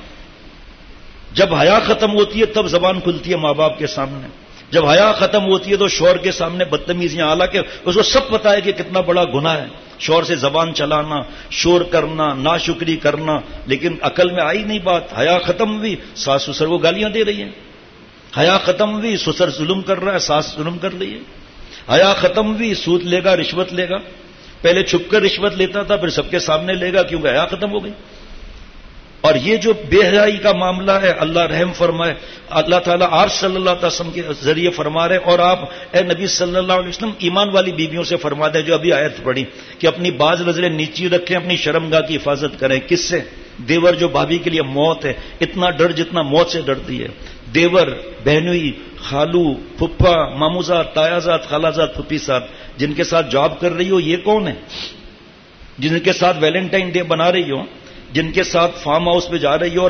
جب حیا ختم ہوتی ہے تب زبان کھلتی ہے ماں باپ کے سامنے. جب حیا ختم ہوتی ہے تو شوہر کے سامنے بدتمیزیاں، حالانکہ اس کو سب پتا ہے کہ کتنا بڑا گناہ ہے شوہر سے زبان چلانا، شور کرنا، ناشکری کرنا، لیکن عقل میں آئی نہیں بات. حیا ختم ہوئی، ساس سسر کو گالیاں دے رہی ہے. حیا ختم ہوئی، سسر ظلم کر رہا ہے، ساس ظلم کر رہی ہے. حیا ختم ہوئی، سود لے گا، رشوت لے گا. پہلے چھپ کر رشوت لیتا تھا، پھر سب کے سامنے لے گا، کیونکہ حیا ختم ہو گئی. اور یہ جو بے حیائی کا معاملہ ہے، اللہ رحم فرمائے. اللہ تعالیٰ آپ صلی اللہ علیہ وسلم کے ذریعے فرما رہے، اور آپ اے نبی صلی اللہ علیہ وسلم ایمان والی بیویوں سے فرما دیں جو ابھی آیت پڑھی کہ اپنی باز نظریں نیچی رکھیں، اپنی شرمگاہ کی حفاظت کریں. کس سے؟ دیور جو بھابھی کے لیے موت ہے، اتنا ڈر جتنا موت سے ڈرتی ہے. دیور، بہنوئی، خالو، پھپھا، ماموزاد، تایازاد، خالازاد، پھپھی صاحب جن کے ساتھ جاب کر رہی ہو، یہ کون ہے؟ جن کے ساتھ ویلنٹائن ڈے بنا رہی ہو، جن کے ساتھ فارم ہاؤس پہ جا رہی ہو. اور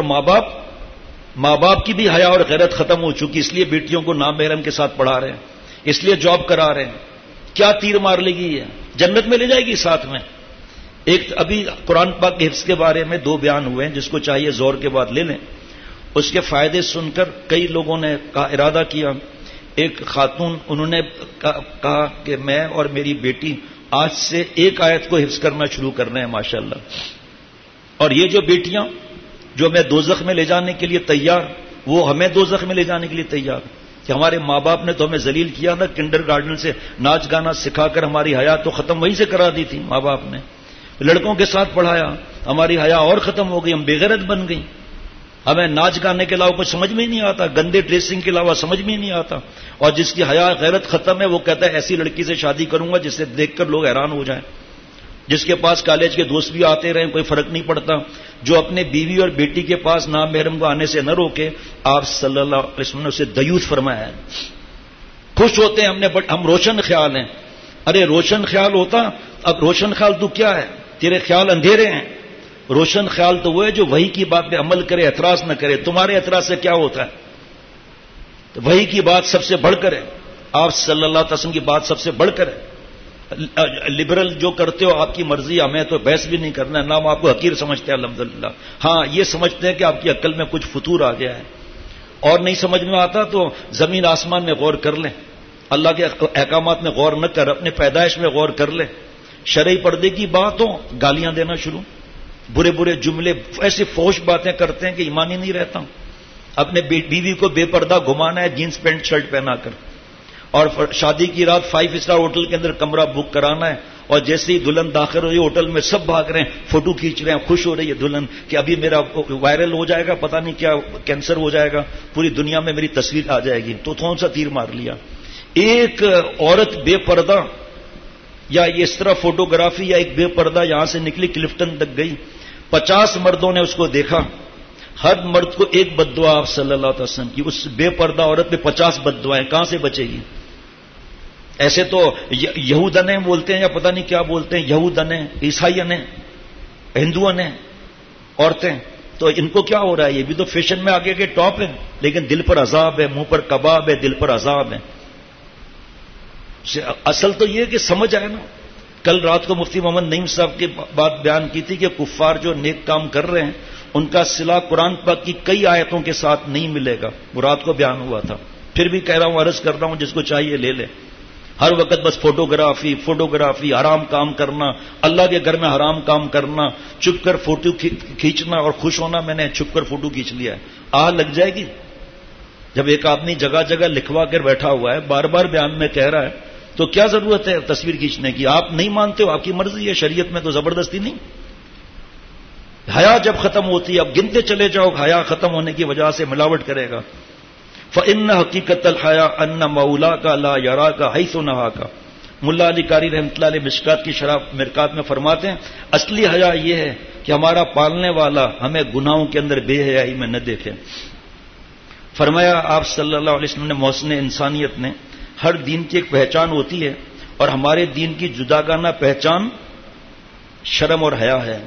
ماں باپ کی بھی حیا اور غیرت ختم ہو چکی، اس لیے بیٹیوں کو نامحرم کے ساتھ پڑھا رہے ہیں، اس لیے جاب کرا رہے ہیں. کیا تیر مار لے گی یہ؟ جنت میں لے جائے گی ساتھ میں. ایک ابھی قرآن پاک کے حفظ کے بارے میں 2 بیان ہوئے ہیں، جس کو چاہیے زور کے بعد لے لیں. اس کے فائدے سن کر کئی لوگوں نے ارادہ کیا. ایک خاتون، انہوں نے کہا کہ میں اور میری بیٹی آج سے ایک آیت کو حفظ کرنا شروع کر رہے ہیں ماشاءاللہ. اور یہ جو بیٹیاں جو ہمیں دوزخ میں لے جانے کے لیے تیار، وہ ہمیں دوزخ میں لے جانے کے لیے تیار. کہ ہمارے ماں باپ نے تو ہمیں ذلیل کیا نا، کنڈر گارڈن سے ناچ گانا سکھا کر ہماری حیا تو ختم وہیں سے کرا دی تھی ماں باپ نے. لڑکوں کے ساتھ پڑھایا، ہماری حیا اور ختم ہو گئی، ہم بے غیرت بن گئی. ہمیں ناچ گانے کے علاوہ کچھ سمجھ میں ہی نہیں آتا، گندے ڈریسنگ کے علاوہ سمجھ میں ہی نہیں آتا. اور جس کی حیا غیرت ختم ہے وہ کہتا ہے ایسی لڑکی سے شادی کروں گا جسے دیکھ کر لوگ حیران ہو جائیں، جس کے پاس کالج کے دوست بھی آتے رہیں، کوئی فرق نہیں پڑتا، جو اپنے بیوی اور بیٹی کے پاس نامحرم کو آنے سے نہ روکے. آپ صلی اللہ علیہ وسلم نے اسے دیوث فرمایا ہے. خوش ہوتے ہیں ہم روشن خیال ہیں. ارے روشن خیال ہوتا، اب روشن خیال تو کیا ہے؟ تیرے خیال اندھیرے ہیں. روشن خیال تو وہ ہے جو وحی کی بات پہ عمل کرے، اعتراض نہ کرے. تمہارے اعتراض سے کیا ہوتا ہے؟ تو وحی کی بات سب سے بڑھ کر ہے، آپ صلی اللہ علیہ وسلم کی بات سب سے بڑھ کر ہے. لبرل جو کرتے ہو آپ کی مرضی، ہمیں تو بحث بھی نہیں کرنا ہے، نام آپ کو حقیر سمجھتے ہیں الحمدللہ. ہاں یہ سمجھتے ہیں کہ آپ کی عقل میں کچھ فطور آ گیا ہے، اور نہیں سمجھ میں آتا تو زمین آسمان میں غور کر لیں. اللہ کے احکامات میں غور نہ کر، اپنے پیدائش میں غور کر لیں. شرعی پردے کی بات ہو، گالیاں دینا شروع، برے برے جملے، ایسی فحش باتیں کرتے ہیں کہ ایمان ہی نہیں رہتا. اپنے بیوی کو بے پردہ گھمانا ہے جینس پینٹ شرٹ پہنا کر، اور شادی کی رات 5 اسٹار ہوٹل کے اندر کمرہ بک کرانا ہے، اور جیسے ہی دلہن داخل ہوئی ہوٹل میں سب بھاگ رہے ہیں، فوٹو کھینچ رہے ہیں، خوش ہو رہی ہے دلہن کہ ابھی میرا وائرل ہو جائے گا، پتہ نہیں کیا کینسر ہو جائے گا، پوری دنیا میں میری تصویر آ جائے گی. تو کون سا تیر مار لیا؟ ایک عورت بے پردہ یا اس طرح فوٹوگرافی یا ایک بے پردہ یہاں سے نکلی کلفٹن تک گئی، 50 مردوں نے اس کو دیکھا، ہر مرد کو ایک بد دعا آپ صلی اللہ علیہ وسلم کی. اس بے پردہ عورت پہ 50 بد دعائیں، کہاں سے بچے گی؟ ایسے تو یہودنے بولتے ہیں یا پتہ نہیں کیا بولتے ہیں، یہودنے، عیسائینے، ہندونے، عورتیں، تو ان کو کیا ہو رہا ہے؟ یہ بھی تو فیشن میں آگے کے ٹاپ ہے، لیکن دل پر عذاب ہے، منہ پر کباب ہے، دل پر عذاب ہے۔ اصل تو یہ کہ سمجھ آئے نا۔ کل رات کو مفتی محمد نعیم صاحب کی بات بیان کی تھی کہ کفار جو نیک کام کر رہے ہیں ان کا صلہ قرآن پاک کی کئی آیتوں کے ساتھ نہیں ملے گا، وہ رات کو بیان ہوا تھا۔ پھر بھی کہہ رہا ہوں، عرض کر رہا ہوں، جس کو چاہیے لے لے۔ ہر وقت بس فوٹوگرافی، حرام کام کرنا، اللہ کے گھر میں حرام کام کرنا، چھپ کر فوٹو کھینچنا اور خوش ہونا، میں نے چھپ کر فوٹو کھینچ لیا ہے، لگ جائے گی۔ جب ایک آدمی جگہ جگہ لکھوا کر بیٹھا ہوا ہے، بار بار بیان میں کہہ رہا ہے، تو کیا ضرورت ہے تصویر کھینچنے کی؟ آپ نہیں مانتے ہو، آپ کی مرضی ہے، شریعت میں تو زبردستی نہیں۔ حیا جب ختم ہوتی ہے، اب گنتے چلے جاؤ، حیا ختم ہونے کی وجہ سے ملاوٹ کرے گا۔ فَإِنَّ حَقِيقَةَ الْحَيَاءِ أَنَّ مَوْلَاكَ لَا يَرَاكَ حَيْثُ نَهَاكَ۔ ملا علی قاری رحمۃ اللہ علیہ مشکات کی شرح مرکات میں فرماتے ہیں، اصلی حیا یہ ہے کہ ہمارا پالنے والا ہمیں گناہوں کے اندر بے حیائی میں نہ دیکھے۔ فرمایا آپ صلی اللہ علیہ وسلم نے، محسن انسانیت نے، ہر دین کی ایک پہچان ہوتی ہے، اور ہمارے دین کی جداگانہ پہچان شرم اور حیا ہے۔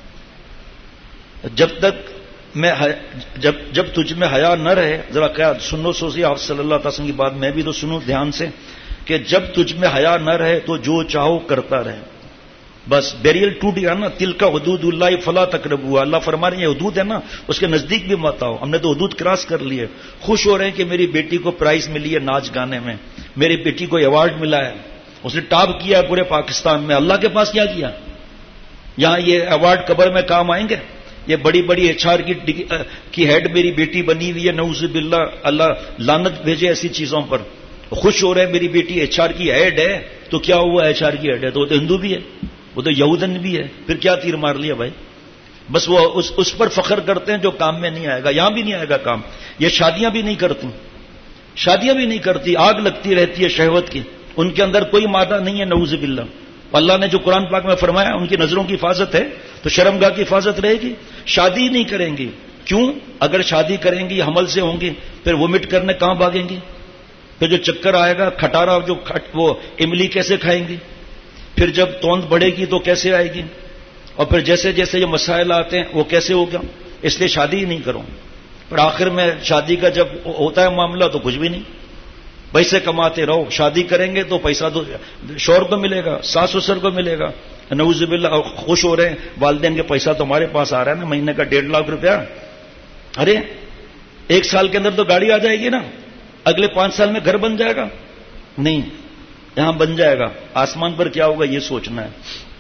جب تجھ میں حیا نہ رہے، ذرا کیا سنو سوچیے، آپ صلی اللہ علیہ وسلم کی بات میں بھی تو سنوں دھیان سے، کہ جب تجھ میں حیا نہ رہے تو جو چاہو کرتا رہے، بس بیریل ٹوٹ گیا نا۔ تل کا حدود اللہ فلا تقربوا، اللہ فرما رہے ہیں یہ حدود ہے نا، اس کے نزدیک بھی مت آؤ۔ ہم نے تو حدود کراس کر لیے۔ خوش ہو رہے ہیں کہ میری بیٹی کو پرائز ملی ہے ناچ گانے میں، میری بیٹی کو ایوارڈ ملا ہے، اس نے ٹاپ کیا ہے پورے پاکستان میں۔ اللہ کے پاس کیا کیا؟ یہاں یہ ایوارڈ قبر میں کام آئیں گے؟ یہ بڑی بڑی HR کی ہیڈ میری بیٹی بنی ہوئی ہے، نعوذ باللہ، اللہ لعنت بھیجے ایسی چیزوں پر۔ خوش ہو رہے ہیں میری بیٹی HR کی ہیڈ ہے، تو کیا ہوا؟ HR کی ہیڈ ہے تو وہ تو ہندو بھی ہے، وہ تو یہودن بھی ہے، پھر کیا تیر مار لیا بھائی؟ بس وہ اس پر فخر کرتے ہیں جو کام میں نہیں آئے گا، یہاں بھی نہیں آئے گا کام۔ یہ شادیاں بھی نہیں کرتی، آگ لگتی رہتی ہے شہوت کی، ان کے اندر کوئی مادہ نہیں ہے، نعوذ باللہ۔ اللہ نے جو قرآن پاک میں فرمایا ان کی نظروں کی حفاظت ہے، تو شرمگاہ کی حفاظت رہے گی۔ شادی نہیں کریں گی، کیوں؟ اگر شادی کریں گی حمل سے ہوں گی، پھر ومٹ کرنے کہاں بھاگیں گی؟ پھر جو چکر آئے گا، کھٹارا وہ املی کیسے کھائیں گی؟ پھر جب توند بڑھے گی تو کیسے آئے گی؟ اور پھر جیسے جیسے یہ مسائل آتے ہیں وہ کیسے ہوگا؟ اس لیے شادی ہی نہیں کرو۔ پر آخر میں شادی کا جب ہوتا ہے معاملہ تو کچھ بھی نہیں، پیسے کماتے رہو۔ شادی کریں گے تو پیسہ تو شوہر کو ملے گا، ساس سسر کو ملے گا، نعوذ باللہ، اور خوش ہو رہے ہیں والدین کے پیسہ تو ہمارے پاس آ رہا ہے نا، مہینے کا 1.5 لاکھ روپیہ۔ ارے 1 سال کے اندر تو گاڑی آ جائے گی نا، اگلے 5 سال میں گھر بن جائے گا؟ نہیں، یہاں بن جائے گا، آسمان پر کیا ہوگا یہ سوچنا ہے۔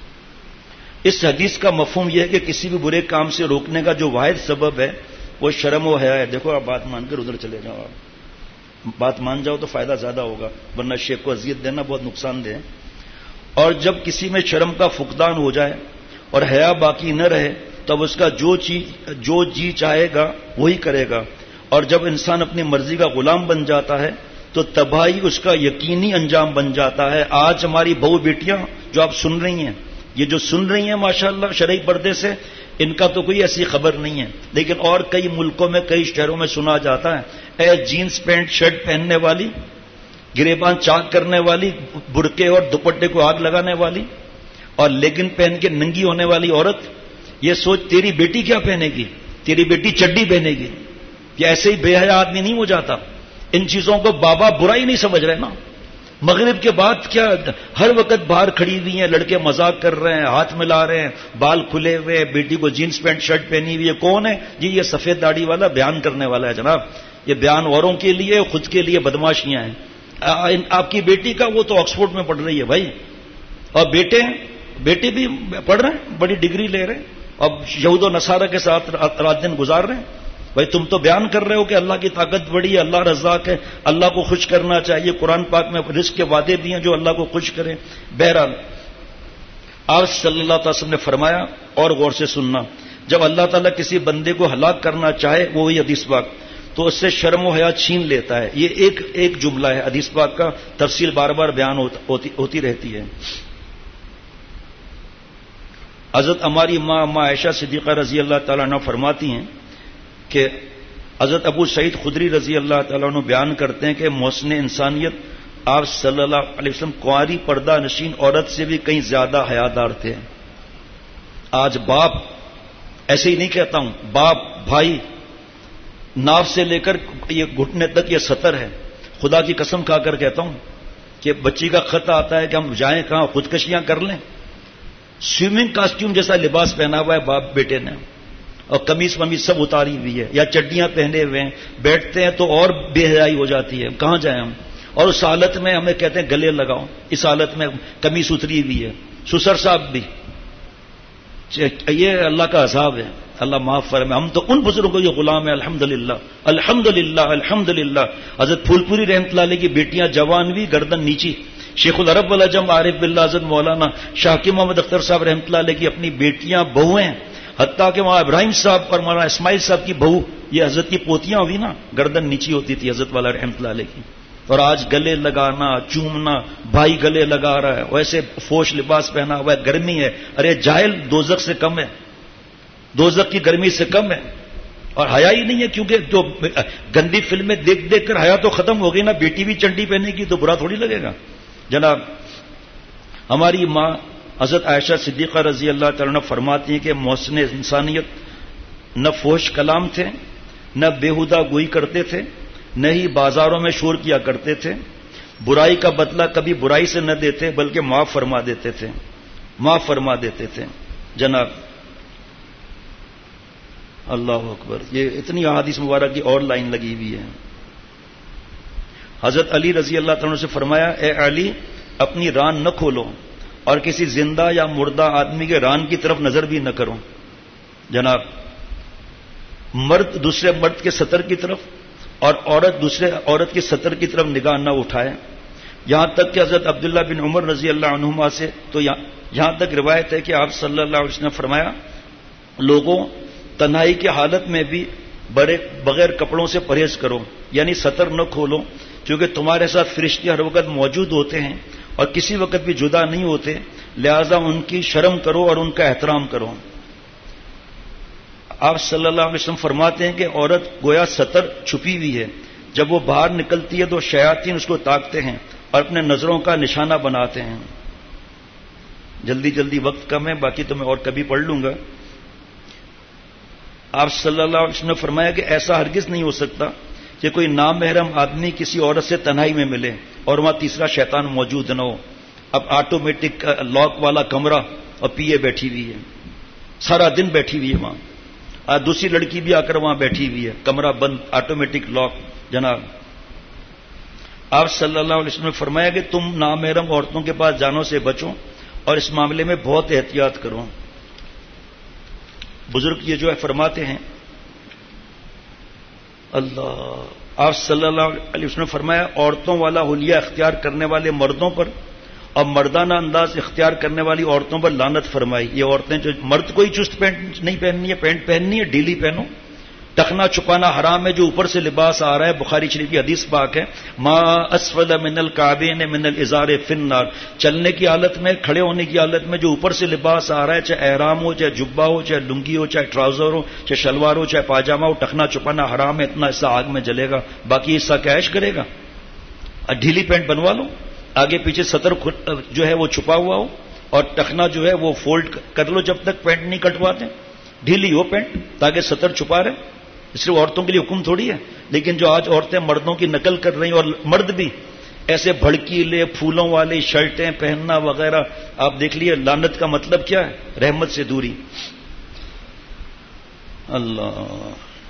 اس حدیث کا مفہوم یہ ہے کہ کسی بھی برے کام سے روکنے کا جو واحد سبب ہے وہ شرم و حیا ہے۔ دیکھو آپ بات مان کر ادھر چلے جاؤ، آپ بات مان جاؤ تو فائدہ زیادہ ہوگا، ورنہ شیخ کو اذیت دینا بہت نقصان دہ ہے۔ اور جب کسی میں شرم کا فقدان ہو جائے اور حیا باقی نہ رہے، تب اس کا جو جی چاہے گا وہی کرے گا، اور جب انسان اپنی مرضی کا غلام بن جاتا ہے تو تباہی اس کا یقینی انجام بن جاتا ہے۔ آج ہماری بہو بیٹیاں جو آپ سن رہی ہیں، یہ جو سن رہی ہیں ماشاءاللہ شرعی پردے سے، ان کا تو کوئی ایسی خبر نہیں ہے، لیکن اور کئی ملکوں میں، کئی شہروں میں سنا جاتا ہے، اے جینز پینٹ شرٹ پہننے والی، گریبان چاک کرنے والی، برقعے اور دوپٹے کو آگ لگانے والی، اور لیگن پہن کے ننگی ہونے والی عورت، یہ سوچ تیری بیٹی کیا پہنے گی؟ تیری بیٹی چڈی پہنے گی؟ یہ ایسے ہی بے حیا آدمی نہیں ہو جاتا۔ ان چیزوں کو بابا برا ہی نہیں سمجھ رہے نا۔ مغرب کے بعد کیا ہر وقت باہر کھڑی ہوئی ہیں، لڑکے مذاق کر رہے ہیں، ہاتھ ملا رہے ہیں، بال کھلے ہوئے، بیٹی کو جینس پینٹ شرٹ پہنی ہوئی ہے۔ کون ہے جی؟ یہ سفید داڑھی والا بیان کرنے والا ہے جناب۔ یہ بیان اوروں کے لیے، خود کے لیے بدماشیاں ہیں۔ آپ کی بیٹی کا وہ تو آکسفورڈ میں پڑھ رہی ہے بھائی، اور بیٹے بھی پڑھ رہے ہیں، بڑی ڈگری لے رہے ہیں، اب یہود و نصارہ کے ساتھ رات دن گزار رہے ہیں۔ بھائی تم تو بیان کر رہے ہو کہ اللہ کی طاقت بڑی ہے، اللہ رزاق ہے، اللہ کو خوش کرنا چاہیے، قرآن پاک میں رزق کے وعدے بھی ہیں جو اللہ کو خوش کریں۔ بہرحال آپ صلی اللہ علیہ وسلم نے فرمایا، اور غور سے سننا، جب اللہ تعالیٰ کسی بندے کو ہلاک کرنا چاہے، وہی حدیث پاک، تو اس سے شرم و حیا چھین لیتا ہے۔ یہ ایک جملہ ہے حدیث پاک کا، تفصیل بار بار بیان ہوتی رہتی ہے۔ حضرت ہماری ماں عائشہ صدیقہ رضی اللہ تعالیٰ عنہ فرماتی ہیں کہ حضرت ابو سعید خدری رضی اللہ تعالیٰ عنہ بیان کرتے ہیں کہ محسن انسانیت آپ صلی اللہ علیہ وسلم کنواری پردہ نشین عورت سے بھی کہیں زیادہ حیادار تھے. آج باپ، ایسے ہی نہیں کہتا ہوں، باپ بھائی ناف سے لے کر یہ گھٹنے تک یہ سطر ہے. خدا کی قسم کھا کر کہتا ہوں کہ بچی کا خط آتا ہے کہ ہم جائیں کہاں، خودکشیاں کر لیں. سوئمنگ کاسٹیوم جیسا لباس پہنا ہوا ہے باپ بیٹے نے، اور قمیص ومیص سب اتاری ہوئی ہے، یا چڈیاں پہنے ہوئے ہیں، بیٹھتے ہیں تو اور بے حیائی ہو جاتی ہے. کہاں جائیں ہم؟ اور اس حالت میں ہمیں کہتے ہیں گلے لگاؤ، اس حالت میں قمیص اتری ہوئی ہے. سسر صاحب بھی، یہ اللہ کا عذاب ہے. اللہ معاف فرمائے. ہم تو ان بزرگوں کے غلام ہیں. الحمدللہ الحمدللہ الحمدللہ. حضرت پھول پوری رحمۃ اللہ علیہ کی بیٹیاں جوان بھی، گردن نیچی. شیخ العرب والعجم عارف باللہ حضرت مولانا شاکی محمد اختر صاحب رحمۃ اللہ علیہ کی اپنی بیٹیاں بہویں، حتیٰ کہ وہاں ابراہیم صاحب اور مولانا اسماعیل صاحب کی بہو، یہ حضرت کی پوتیاں ہوئی نا، گردن نیچی ہوتی تھی حضرت والا رحمۃ اللہ علیہ کی. اور آج گلے لگانا، چومنا، بھائی گلے لگا رہا ہے، ویسے فوش لباس پہنا ہوا ہے، گرمی ہے. ارے جاہل، دوزخ سے کم ہے، دوزخ کی گرمی سے کم ہے. اور حیا ہی نہیں ہے، کیونکہ جو گندی فلمیں دیکھ دیکھ کر حیا تو ختم ہو گئی نا. بیٹی بھی چنڈی پہنے کی تو برا تھوڑی لگے گا. جناب ہماری ماں حضرت عائشہ صدیقہ رضی اللہ تعالیٰ عنہ فرماتی ہیں کہ محسن انسانیت نہ فوش کلام تھے، نہ بےہودہ گوئی کرتے تھے، نہ ہی بازاروں میں شور کیا کرتے تھے. برائی کا بدلہ کبھی برائی سے نہ دیتے بلکہ معاف فرما دیتے تھے، معاف فرما دیتے تھے. جناب اللہ اکبر. یہ اتنی احادیث مبارک کی اور لائن لگی ہوئی ہے. حضرت علی رضی اللہ تعالیٰ سے فرمایا، اے علی اپنی ران نہ کھولو اور کسی زندہ یا مردہ آدمی کے ران کی طرف نظر بھی نہ کرو. جناب مرد دوسرے مرد کے سطر کی طرف اور عورت دوسرے عورت کے سطر کی طرف نگاہ نہ اٹھائے. یہاں تک کہ حضرت عبداللہ بن عمر رضی اللہ عنہما سے تو یہاں تک روایت ہے کہ آپ صلی اللہ علیہ وسلم نے فرمایا، لوگوں تنہائی کی حالت میں بھی بغیر کپڑوں سے پرہیز کرو، یعنی سطر نہ کھولو، کیونکہ تمہارے ساتھ فرشتے ہر وقت موجود ہوتے ہیں اور کسی وقت بھی جدا نہیں ہوتے، لہذا ان کی شرم کرو اور ان کا احترام کرو. آپ صلی اللہ علیہ وسلم فرماتے ہیں کہ عورت گویا سطر چھپی ہوئی ہے، جب وہ باہر نکلتی ہے تو شیاطین اس کو تاکتے ہیں اور اپنے نظروں کا نشانہ بناتے ہیں. جلدی جلدی وقت کم ہے، باقی تو میں اور کبھی پڑھ لوں گا. آپ صلی اللہ علیہ وسلم نے فرمایا کہ ایسا ہرگز نہیں ہو سکتا کہ کوئی نامحرم آدمی کسی عورت سے تنہائی میں ملے اور وہاں تیسرا شیطان موجود نہ ہو. اب آٹومیٹک لاک والا کمرہ اور پیے بیٹھی ہوئی ہے، سارا دن بیٹھی ہوئی ہے وہاں. دوسری لڑکی بھی آ کر وہاں بیٹھی ہوئی ہے، کمرہ بند، آٹومیٹک لاک. جناب آپ صلی اللہ علیہ وسلم نے فرمایا کہ تم نامحرم عورتوں کے پاس جانوں سے بچو اور اس معاملے میں بہت احتیاط کرو. بزرگ یہ جو ہے فرماتے ہیں، اللہ آپ صلی اللہ علیہ وسلم نے فرمایا، عورتوں والا حلیہ اختیار کرنے والے مردوں پر اور مردانہ انداز اختیار کرنے والی عورتوں پر لعنت فرمائی. یہ عورتیں جو مرد کوئی چست پینٹ نہیں پہننی ہے، پینٹ پہننی ہے ڈھیلی پہنو. ٹخنا چھپانا حرام ہے، جو اوپر سے لباس آ رہا ہے. بخاری شریف کی حدیث پاک ہے، ما اسفل من الکعبین من الازار فی النار. چلنے کی حالت میں، کھڑے ہونے کی حالت میں جو اوپر سے لباس آ رہا ہے، چاہے احرام ہو، چاہے جبہ ہو، چاہے لنگی ہو، چاہے ٹراؤزر ہو، چاہے شلوار ہو، چاہے پاجامہ ہو، ٹخنا چھپانا حرام ہے. اتنا حصہ آگ میں جلے گا، باقی حصہ کیا عیش کرے گا. ڈھیلی پینٹ بنوا لو، آگے پیچھے سطر جو ہے وہ چھپا ہوا ہو اور ٹخنا جو ہے وہ فولڈ کر لو جب تک پینٹ نہیں کٹواتے. ڈھیلی ہو پینٹ تاکہ سطر چھپا رہے. صرف عورتوں کے لیے حکم تھوڑی ہے. لیکن جو آج عورتیں مردوں کی نقل کر رہی ہیں اور مرد بھی ایسے بھڑکیلے پھولوں والی شرٹیں پہننا وغیرہ، آپ دیکھ لیے لعنت کا مطلب کیا ہے؟ رحمت سے دوری. اللہ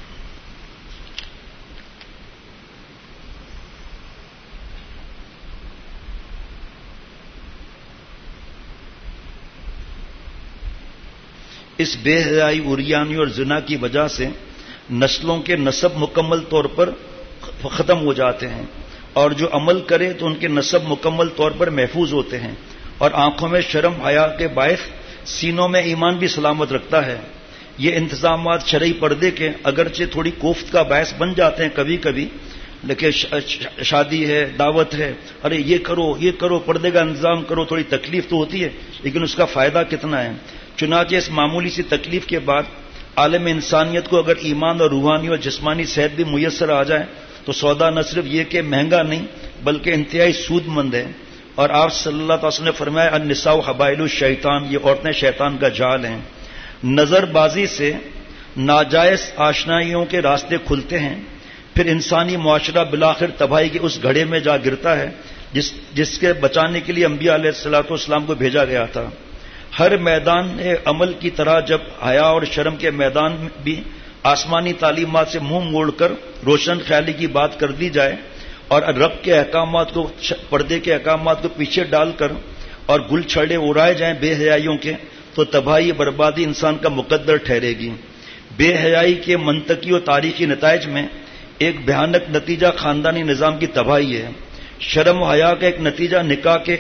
اس بے حیائی، عریانی اور زنا کی وجہ سے نسلوں کے نسب مکمل طور پر ختم ہو جاتے ہیں، اور جو عمل کرے تو ان کے نسب مکمل طور پر محفوظ ہوتے ہیں، اور آنکھوں میں شرم حیا کے باعث سینوں میں ایمان بھی سلامت رکھتا ہے. یہ انتظامات شرعی پردے کے اگرچہ تھوڑی کوفت کا باعث بن جاتے ہیں کبھی کبھی، لیکن شادی ہے، دعوت ہے، ارے یہ کرو پردے کا انتظام کرو، تھوڑی تکلیف تو ہوتی ہے، لیکن اس کا فائدہ کتنا ہے. چنانچہ اس معمولی سی تکلیف کے بعد عالم انسانیت کو اگر ایمان اور روحانی اور جسمانی صحت بھی میسر آ جائے تو سودا نہ صرف یہ کہ مہنگا نہیں بلکہ انتہائی سود مند ہے. اور آپ صلی اللہ علیہ وسلم نے فرمایا النساء حبائل الشیطان، یہ عورتیں شیطان کا جال ہیں. نظر بازی سے ناجائز آشنائیوں کے راستے کھلتے ہیں، پھر انسانی معاشرہ بالآخر تباہی کے اس گڑھے میں جا گرتا ہے جس کے بچانے کے لیے انبیاء علیہ الصلوۃ والسلام کو بھیجا گیا تھا. ہر میدان عمل کی طرح جب حیا اور شرم کے میدان بھی آسمانی تعلیمات سے منہ موڑ کر روشن خیالی کی بات کر دی جائے اور رب کے احکامات کو، پردے کے احکامات کو پیچھے ڈال کر اور گل چھڑے اڑائے جائیں بے حیائیوں کے، تو تباہی بربادی انسان کا مقدر ٹھہرے گی. بے حیائی کے منطقی اور تاریخی نتائج میں ایک بھیانک نتیجہ خاندانی نظام کی تباہی ہے. شرم و حیا کا ایک نتیجہ نکاح کے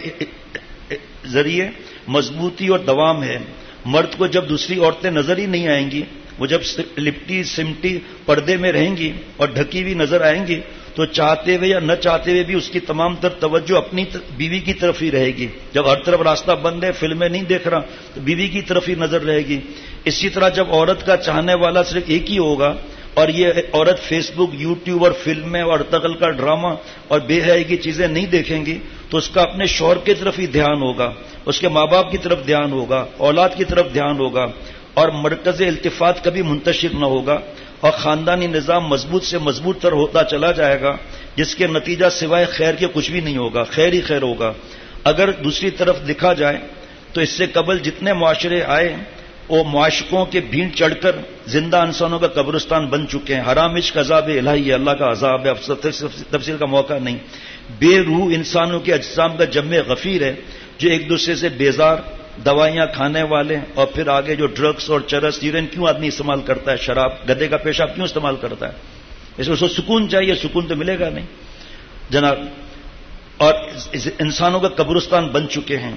ذریعے مضبوطی اور دوام ہے. مرد کو جب دوسری عورتیں نظر ہی نہیں آئیں گی، وہ جب لپٹی سمٹی پردے میں رہیں گی اور ڈھکی ہوئی نظر آئیں گی، تو چاہتے ہوئے یا نہ چاہتے ہوئے بھی اس کی تمام تر توجہ اپنی بیوی کی طرف ہی رہے گی. جب ہر طرف راستہ بند ہے، فلمیں نہیں دیکھ رہا، تو بیوی کی طرف ہی نظر رہے گی. اسی طرح جب عورت کا چاہنے والا صرف ایک ہی ہوگا اور یہ عورت فیس بک، یوٹیوب اور فلمیں اور ارطغرل کا ڈرامہ اور بے حیائی کی چیزیں نہیں دیکھیں گی، تو اس کا اپنے شوہر کی طرف ہی دھیان ہوگا، اس کے ماں باپ کی طرف دھیان ہوگا، اولاد کی طرف دھیان ہوگا، اور مرکز التفات کبھی منتشر نہ ہوگا، اور خاندانی نظام مضبوط سے مضبوط تر ہوتا چلا جائے گا، جس کے نتیجہ سوائے خیر کے کچھ بھی نہیں ہوگا، خیر ہی خیر ہوگا. اگر دوسری طرف دیکھا جائے تو اس سے قبل جتنے معاشرے آئے وہ معاشقوں کے بھیڑ چڑھ کر زندہ انسانوں کا قبرستان بن چکے ہیں. حرام عشق عذاب الہی ہے، اللہ کا عذاب ہے، اب تفصیل کا موقع نہیں. بے روح انسانوں کے اجسام کا جمع غفیر ہے جو ایک دوسرے سے بیزار، دوائیاں کھانے والے، اور پھر آگے جو ڈرگس اور چرس، یورین کیوں آدمی استعمال کرتا ہے، شراب، گدے کا پیشاب کیوں استعمال کرتا ہے؟ اس کو سکون چاہیے، سکون تو ملے گا نہیں جناب. اور انسانوں کا قبرستان بن چکے ہیں.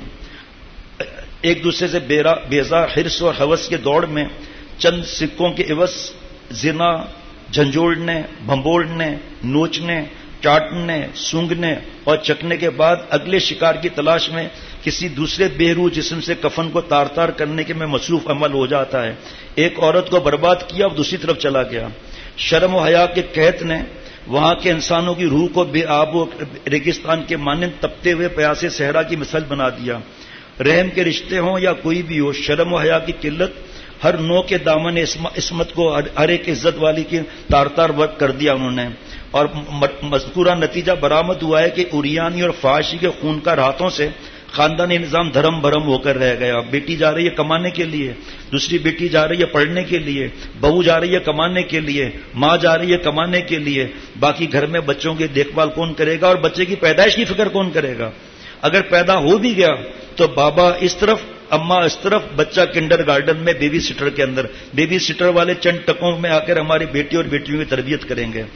ایک دوسرے سے بیزار حرص اور ہوس کے دوڑ میں چند سکوں کے عوض زنا، جھنجھوڑنے، بھمبوڑنے، نوچنے، چاٹنے، سونگنے اور چکنے کے بعد اگلے شکار کی تلاش میں کسی دوسرے بے روح جسم سے کفن کو تار تار کرنے کے میں مصروف عمل ہو جاتا ہے. ایک عورت کو برباد کیا اور دوسری طرف چلا گیا. شرم و حیا کے قحط نے وہاں کے انسانوں کی روح کو بے آب و ریگستان کے مانند تپتے ہوئے پیاسے صحرا کی مثل بنا دیا. رحم کے رشتے ہوں یا کوئی بھی ہو، شرم و حیا کی قلت ہر نو کے دامن عصمت کو ہر ایک عزت والی کی تار تار ورک کر دیا انہوں نے. اور مذکورہ نتیجہ برآمد ہوا ہے کہ اوریانی اور فحاشی کے خونکار ہاتھوں سے خاندانی نظام دھرم بھرم ہو کر رہ گیا. بیٹی جا رہی ہے کمانے کے لیے، دوسری بیٹی جا رہی ہے پڑھنے کے لیے، بہو جا رہی ہے کمانے کے لیے، ماں جا رہی ہے کمانے کے لیے. باقی گھر میں بچوں کی دیکھ بھال کون کرے گا اور بچے کی پیدائش کی فکر کون کرے گا؟ اگر پیدا ہو بھی گیا تو بابا اس طرف، اماں اس طرف، بچہ کنڈر گارڈن میں بیبی سٹر کے اندر. بیبی سٹر والے چند ٹکوں میں آ کر ہماری بیٹی اور بیٹیوں کی تربیت کریں گے.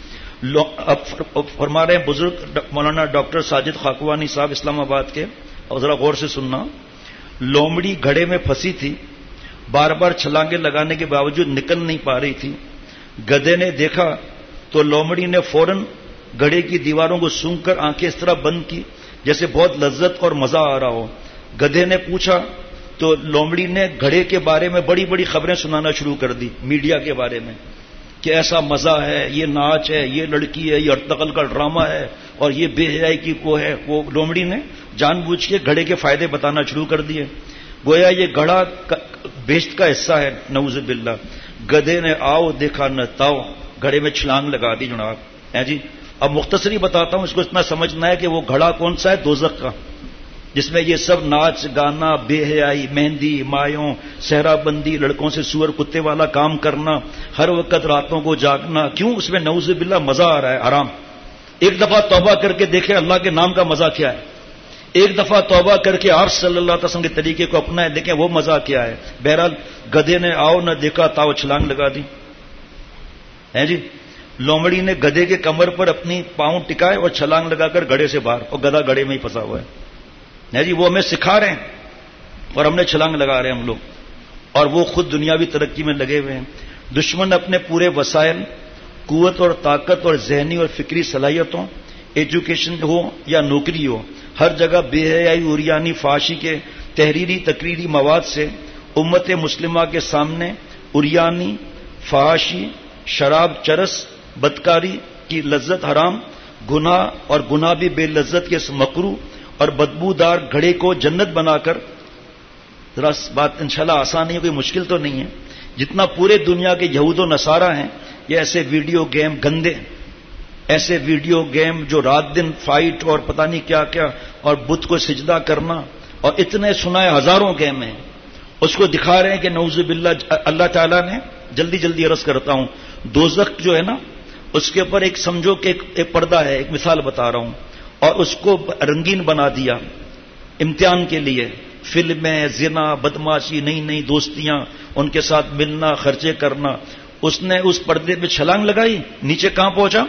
اب فرما رہے ہیں بزرگ مولانا ڈاکٹر ساجد خاکوانی صاحب اسلام آباد کے، اور ذرا غور سے سننا. لومڑی گھڑے میں پھنسی تھی، بار بار چھلانگیں لگانے کے باوجود نکل نہیں پا رہی تھی. گدھے نے دیکھا تو لومڑی نے فوراً گھڑے کی دیواروں کو سونگھ کر آنکھیں اس طرح بند کی جیسے بہت لذت اور مزہ آ رہا ہو. گدھے نے پوچھا تو لومڑی نے گھڑے کے بارے میں بڑی بڑی خبریں سنانا شروع کر دی، میڈیا کے بارے میں، کہ ایسا مزہ ہے، یہ ناچ ہے، یہ لڑکی ہے، یہ ارطغرل کا ڈرامہ ہے، اور یہ بے حیائی کی وہ ہے. وہ لومڑی نے جان بوجھ کے گھڑے کے فائدے بتانا شروع کر دیے، گویا یہ گھڑا بیشت کا حصہ ہے. نعوذ باللہ. گدھے نے آؤ دیکھا نہ تاؤ، گھڑے میں چھلانگ لگا دی جناب. ہے جی. اب مختصری بتاتا ہوں، اس کو اتنا سمجھنا ہے کہ وہ گھڑا کون سا ہے؟ دوزخ کا، جس میں یہ سب ناچ گانا، بے حیائی، مہندی، مایوں، صحرا بندی، لڑکوں سے سور کتے والا کام کرنا، ہر وقت راتوں کو جاگنا. کیوں؟ اس میں نعوذ باللہ مزہ آ رہا ہے، حرام. ایک دفعہ توبہ کر کے دیکھیں اللہ کے نام کا مزہ کیا ہے. ایک دفعہ توبہ کر کے آپ صلی اللہ علیہ وسلم کے طریقے کو اپنائیں، دیکھیں وہ مزہ کیا ہے. بہرحال گدھے نے آؤ نہ دیکھا تاؤ چھلانگ لگا دی. ہے جی. لومڑی نے گدھے کے کمر پر اپنی پاؤں ٹکائے اور چھلانگ لگا کر گڑھے سے باہر، اور گدھا گڑھے میں ہی پھنسا ہوا ہے جی. وہ ہمیں سکھا رہے ہیں اور ہم نے چھلانگ لگا رہے ہیں ہم لوگ، اور وہ خود دنیاوی ترقی میں لگے ہوئے ہیں. دشمن اپنے پورے وسائل، قوت اور طاقت اور ذہنی اور فکری صلاحیتوں، ایجوکیشن ہو یا نوکری ہو، ہر جگہ بے حیائی، اوریانی، فحاشی کے تحریری تقریری مواد سے امت مسلمہ کے سامنے اوریانی، فحاشی، شراب، چرس بدکاری کی لذت حرام، گناہ اور گناہ بھی بے لذت کے مکروہ، اور بدبودار گھڑے کو جنت بنا کر، ذرا بات انشاءاللہ آسان نہیں ہے، کوئی مشکل تو نہیں ہے، جتنا پورے دنیا کے یہود و نصارہ ہیں یہ ایسے ویڈیو گیم گندے، ایسے ویڈیو گیم جو رات دن فائٹ اور پتہ نہیں کیا کیا اور بت کو سجدہ کرنا، اور اتنے سنائے ہزاروں گیم ہیں، اس کو دکھا رہے ہیں کہ نعوذ باللہ اللہ تعالیٰ نے، جلدی عرض کرتا ہوں، دوزخ جو ہے نا اس کے اوپر ایک سمجھو کہ ایک پردہ ہے، ایک مثال بتا رہا ہوں، اور اس کو رنگین بنا دیا امتحان کے لیے، فلمیں، زنا، بدماشی، نئی دوستیاں، ان کے ساتھ ملنا، خرچے کرنا، اس نے اس پردے پہ چھلانگ لگائی، نیچے کہاں پہنچا؟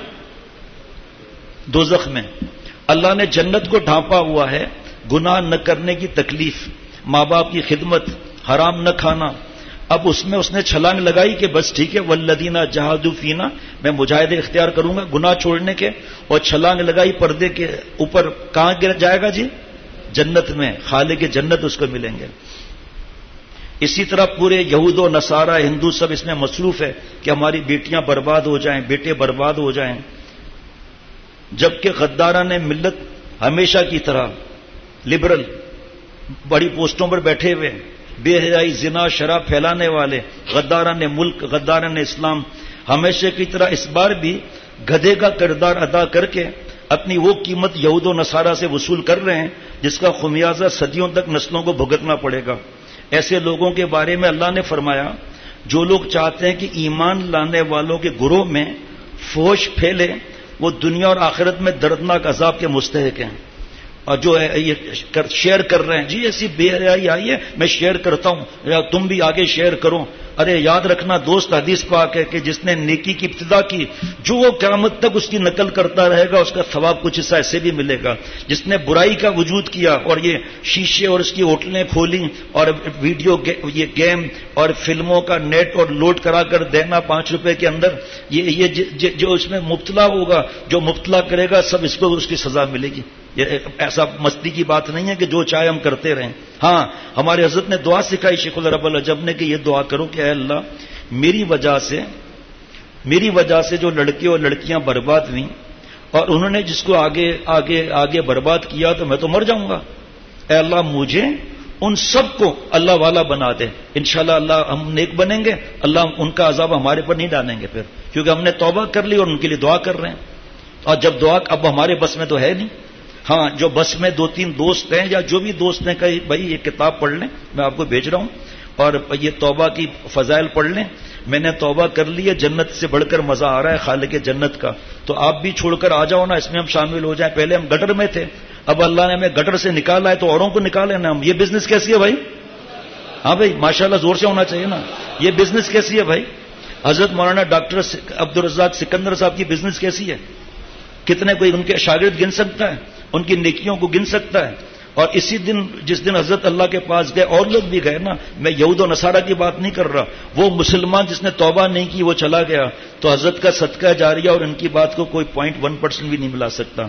دوزخ میں۔ اللہ نے جنت کو ڈھانپا ہوا ہے گناہ نہ کرنے کی تکلیف، ماں باپ کی خدمت، حرام نہ کھانا، اب اس میں اس نے چھلانگ لگائی کہ بس ٹھیک ہے، والذین جاہدوا فینا، میں مجاہدے اختیار کروں گا گناہ چھوڑنے کے، اور چھلانگ لگائی پردے کے اوپر، کہاں گر جائے گا جی؟ جنت میں، خالق جنت اس کو ملیں گے۔ اسی طرح پورے یہود و نصارہ، ہندو سب اس میں مصروف ہے کہ ہماری بیٹیاں برباد ہو جائیں، بیٹے برباد ہو جائیں، جبکہ غداران ملت ہمیشہ کی طرح لبرل، بڑی پوسٹوں پر بیٹھے ہوئے، بے حیائی، زنا، شراب پھیلانے والے، غداران ملک، غداران اسلام، ہمیشہ کی طرح اس بار بھی گدھے کا کردار ادا کر کے اپنی وہ قیمت یہود و نصارہ سے وصول کر رہے ہیں جس کا خمیازہ صدیوں تک نسلوں کو بھگتنا پڑے گا۔ ایسے لوگوں کے بارے میں اللہ نے فرمایا، جو لوگ چاہتے ہیں کہ ایمان لانے والوں کے گروہ میں فحش پھیلے وہ دنیا اور آخرت میں دردناک عذاب کے مستحق ہیں۔ اور جو ہے یہ شیئر کر رہے ہیں، جی ایسی بے حیائی آئی ہے میں شیئر کرتا ہوں، یا تم بھی آگے شیئر کرو، ارے یاد رکھنا دوست، حدیث پاک ہے کہ جس نے نیکی کی ابتدا کی جو وہ قیامت تک اس کی نقل کرتا رہے گا اس کا ثواب کچھ حصہ ایسے بھی ملے گا، جس نے برائی کا وجود کیا اور یہ شیشے اور اس کی ہوٹلیں کھولی اور ویڈیو یہ گیم اور فلموں کا نیٹ اور لوڈ کرا کر دینا 5 روپے کے اندر، یہ جو اس میں مبتلا ہوگا، جو مبتلا کرے گا سب اس کو اس کی سزا ملے گی۔ یہ ایسا مستی کی بات نہیں ہے کہ جو چاہے ہم کرتے رہیں۔ ہاں ہمارے حضرت نے دعا سکھائی شیخ العرب العجب نے کہ یہ دعا کرو کہ اے اللہ میری وجہ سے جو لڑکے اور لڑکیاں برباد ہوئیں اور انہوں نے جس کو آگے برباد کیا تو میں تو مر جاؤں گا، اے اللہ مجھے ان سب کو اللہ والا بنا دے، انشاءاللہ اللہ ہم نیک بنیں گے، اللہ ان کا عذاب ہمارے پر نہیں ڈالیں گے پھر، کیونکہ ہم نے توبہ کر لی اور ان کے لیے دعا کر رہے ہیں۔ اور جب دعا اب ہمارے بس میں تو ہے نہیں، ہاں جو بس میں 2-3 دوست ہیں یا جو بھی دوست ہیں کہ بھائی یہ کتاب پڑھ لیں، میں آپ کو بھیج رہا ہوں اور یہ توبہ کی فضائل پڑھ لیں، میں نے توبہ کر لی ہے، جنت سے بڑھ کر مزہ آ رہا ہے خالق جنت کا، تو آپ بھی چھوڑ کر آ جاؤ نا، اس میں ہم شامل ہو جائیں۔ پہلے ہم گٹر میں تھے، اب اللہ نے ہمیں گٹر سے نکالا ہے تو اوروں کو نکالے نا ہم۔ یہ بزنس کیسی ہے بھائی؟ ہاں بھائی ماشاءاللہ زور سے ہونا چاہیے نا، یہ بزنس کیسی ہے بھائی؟ حضرت مولانا ڈاکٹر عبدالرزاق سکندر صاحب کی بزنس کیسی ہے؟ کتنے کوئی ان کے شاگرد گن سکتا ہے؟ ان کی نیکیوں کو گن سکتا ہے؟ اور اسی دن جس دن حضرت اللہ کے پاس گئے اور لوگ بھی گئے نا، میں یہود و نصارہ کی بات نہیں کر رہا، وہ مسلمان جس نے توبہ نہیں کی وہ چلا گیا تو حضرت کا صدقہ جاریہ اور ان کی بات کو کوئی 0.1% بھی نہیں ملا سکتا۔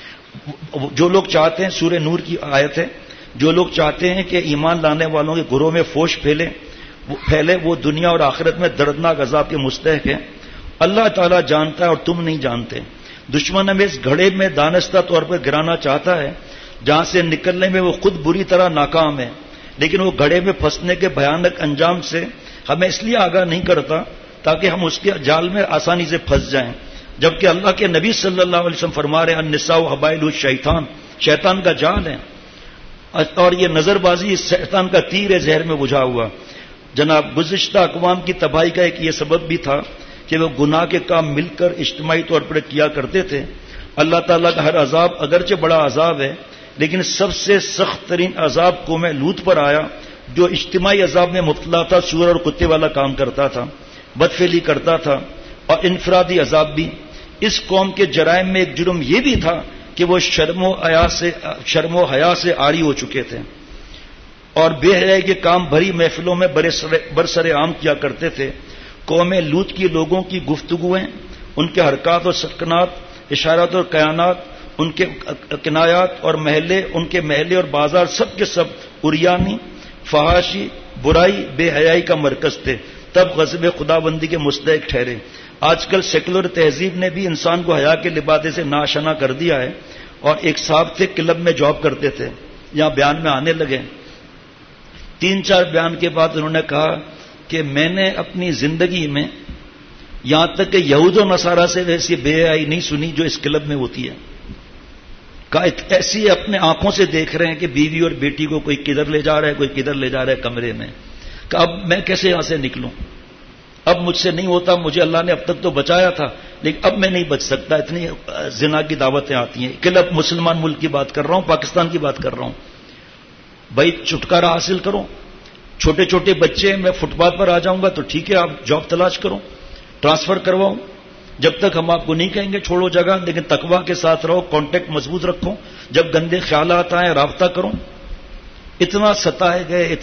جو لوگ چاہتے ہیں، سورہ نور کی آیت ہے، جو لوگ چاہتے ہیں کہ ایمان لانے والوں کے گروہ میں فحش پھیلے وہ دنیا اور آخرت میں دردناک عذاب کے مستحق ہیں۔ اللہ تعالیٰ جانتا ہے اور تم نہیں جانتے۔ دشمن ہمیں اس گھڑے میں دانستہ طور پر گرانا چاہتا ہے جہاں سے نکلنے میں وہ خود بری طرح ناکام ہے، لیکن وہ گھڑے میں پھنسنے کے بھیانک انجام سے ہمیں اس لیے آگاہ نہیں کرتا تاکہ ہم اس کے جال میں آسانی سے پھنس جائیں، جبکہ اللہ کے نبی صلی اللہ علیہ وسلم فرما رہے ہیں النساء حبائل الشیطان، شیطان کا جال ہے، اور یہ نظر بازی اس شیطان کا تیر ہے زہر میں بجھا ہوا۔ جناب گزشتہ اقوام کی تباہی کا ایک یہ سبب بھی تھا کہ وہ گناہ کے کام مل کر اجتماعی طور پر کیا کرتے تھے۔ اللہ تعالیٰ کا ہر عذاب اگرچہ بڑا عذاب ہے لیکن سب سے سخت ترین عذاب قوم لوط پر آیا جو اجتماعی عذاب میں مبتلا تھا، سور اور کتے والا کام کرتا تھا، بدفعلی کرتا تھا، اور انفرادی عذاب بھی۔ اس قوم کے جرائم میں ایک جرم یہ بھی تھا کہ وہ شرم و حیا سے عاری ہو چکے تھے اور بے حیائی کے کام بھری محفلوں میں برسر عام کیا کرتے تھے۔ قوم لوط کی لوگوں کی گفتگویں، ان کے حرکات اور سکنات، اشارات اور کیانات، ان کے کنایات اور ان کے محلے اور بازار سب کے سب عریانی، فحاشی، برائی، بے حیائی کا مرکز تھے۔ تب غضب خدا بندی کے مستحق ٹھہرے۔ آج کل سیکولر تہذیب نے بھی انسان کو حیا کے لبادے سے ناشنا کر دیا ہے. اور ایک صاحب تھے کلب میں جاب کرتے تھے, یہاں بیان میں آنے لگے. 3-4 بیان کے بعد انہوں نے کہا کہ میں نے اپنی زندگی میں یہاں تک کہ یہود و نصارہ سے ویسی بے حیائی نہیں سنی جو اس کلب میں ہوتی ہے. ایسی اپنے آنکھوں سے دیکھ رہے ہیں کہ بیوی اور بیٹی کو کوئی کدھر لے جا رہا ہے, کوئی کدھر لے جا رہا ہے کمرے میں, کہ اب میں کیسے یہاں سے نکلوں, اب مجھ سے نہیں ہوتا, مجھے اللہ نے اب تک تو بچایا تھا لیکن اب میں نہیں بچ سکتا. اتنی زنا کی دعوتیں آتی ہیں. کلب مسلمان ملک کی بات کر رہا ہوں, پاکستان کی بات کر رہا ہوں. بھائی چھٹکارا حاصل کرو. چھوٹے چھوٹے بچے, میں فٹ پاتھ پر آ جاؤں گا تو ٹھیک ہے, آپ جاب تلاش کرو, ٹرانسفر کرواؤ. جب تک ہم آپ کو نہیں کہیں گے چھوڑو جگہ, لیکن تقویٰ کے ساتھ رہو, کانٹیکٹ مضبوط رکھو. جب گندے خیالات آئیں رابطہ کرو. اتنا ستائے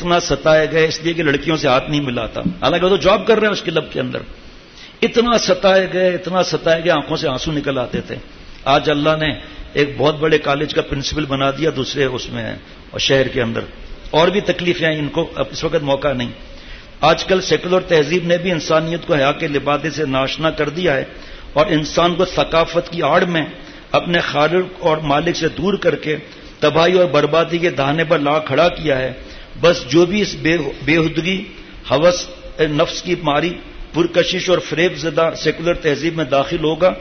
گئے اس لیے کہ لڑکیوں سے ہاتھ نہیں ملاتا, حالانکہ وہ تو جاب کر رہے ہیں اس کلب کے اندر. اتنا ستائے گئے آنکھوں سے آنسو نکل آتے تھے. آج اللہ نے ایک بہت بڑے کالج کا پرنسپل بنا دیا, دوسرے اس میں ہے اور شہر کے اندر. اور بھی تکلیفیں ہیں, ان کو اس وقت موقع نہیں. آج کل سیکولر تہذیب نے بھی انسانیت کو حیا کے لبادے سے ناشنا کر دیا ہے اور انسان کو ثقافت کی آڑ میں اپنے خالق اور مالک سے دور کر کے تباہی اور بربادی کے دہانے پر لا کھڑا کیا ہے. بس جو بھی اس بےہودگی, ہوس نفس کی ماری, پرکشش اور فریب زدہ سیکولر تہذیب میں داخل ہوگا,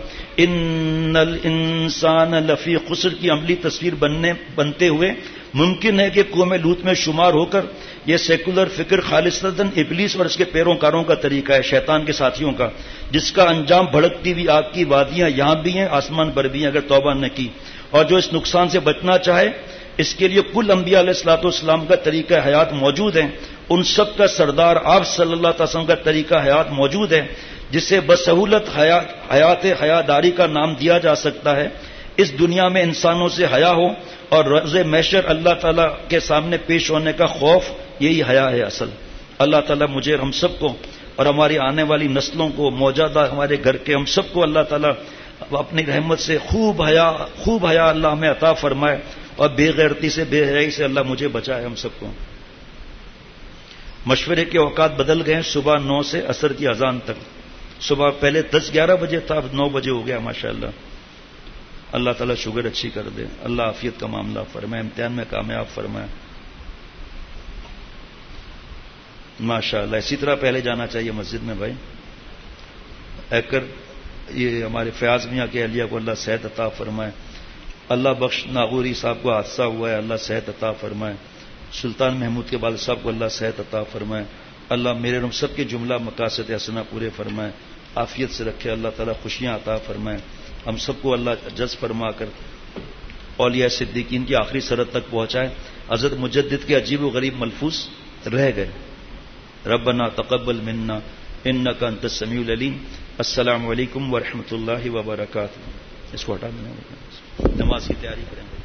ان الانسان لفی خسر کی عملی تصویر بنتے ہوئے ممکن ہے کہ قوم لوط میں شمار ہو کر یہ سیکولر فکر خالصتاً ابلیس اور اس کے پیروکاروں کا طریقہ ہے, شیطان کے ساتھیوں کا, جس کا انجام بھڑکتی ہوئی آگ کی وادیاں یہاں بھی ہیں, آسمان پر بھی ہیں, اگر توبہ نہ کی. اور جو اس نقصان سے بچنا چاہے اس کے لیے کل انبیاء علیہ الصلوۃ والسلام کا طریقہ حیات موجود ہے. ان سب کا سردار آپ صلی اللہ علیہ وسلم کا طریقہ حیات موجود ہے, جسے بسہولت حیات حیاداری کا نام دیا جا سکتا ہے. اس دنیا میں انسانوں سے حیا ہو اور روز محشر اللہ تعالیٰ کے سامنے پیش ہونے کا خوف, یہی حیا ہے اصل. اللہ تعالیٰ مجھے, ہم سب کو اور ہماری آنے والی نسلوں کو, موجودہ ہمارے گھر کے ہم سب کو اللہ تعالیٰ اپنی رحمت سے خوب حیا اللہ ہمیں عطا فرمائے, اور بے غیرتی سے, بے حیائی سے اللہ مجھے بچائے ہم سب کو. مشورے کے اوقات بدل گئے, صبح 9 سے عصر کی اذان تک. صبح پہلے 10-11 بجے تھا, اب 9 بجے ہو گیا ماشاءاللہ. اللہ تعالیٰ شوگر اچھی کر دے, اللہ عافیت کا معاملہ فرمائے, امتحان میں کامیاب فرمائے ماشاءاللہ. اسی طرح پہلے جانا چاہیے مسجد میں بھائی. ایکر یہ ہمارے فیاض میاں کے اہلیہ کو اللہ صحت عطا فرمائے. اللہ بخش ناغوری صاحب کو حادثہ ہوا ہے, اللہ صحت عطا فرمائے. سلطان محمود کے والد صاحب کو اللہ صحت عطا فرمائے. اللہ میرے ہم سب کے جملہ مقاصد حسنہ پورے فرمائے, عافیت سے رکھے. اللہ تعالیٰ خوشیاں عطا فرمائے. ہم سب کو اللہ جذب فرما کر اولیاء صدیقین کی آخری سرحد تک پہنچائے. حضرت مجدد کے عجیب و غریب ملفوظ رہ گئے. ربنا تقبل منا انک انت السمیع العلیم. السلام علیکم ورحمۃ اللہ وبرکاتہ. اس کو ہٹا دینا, نماز کی تیاری کریں گے.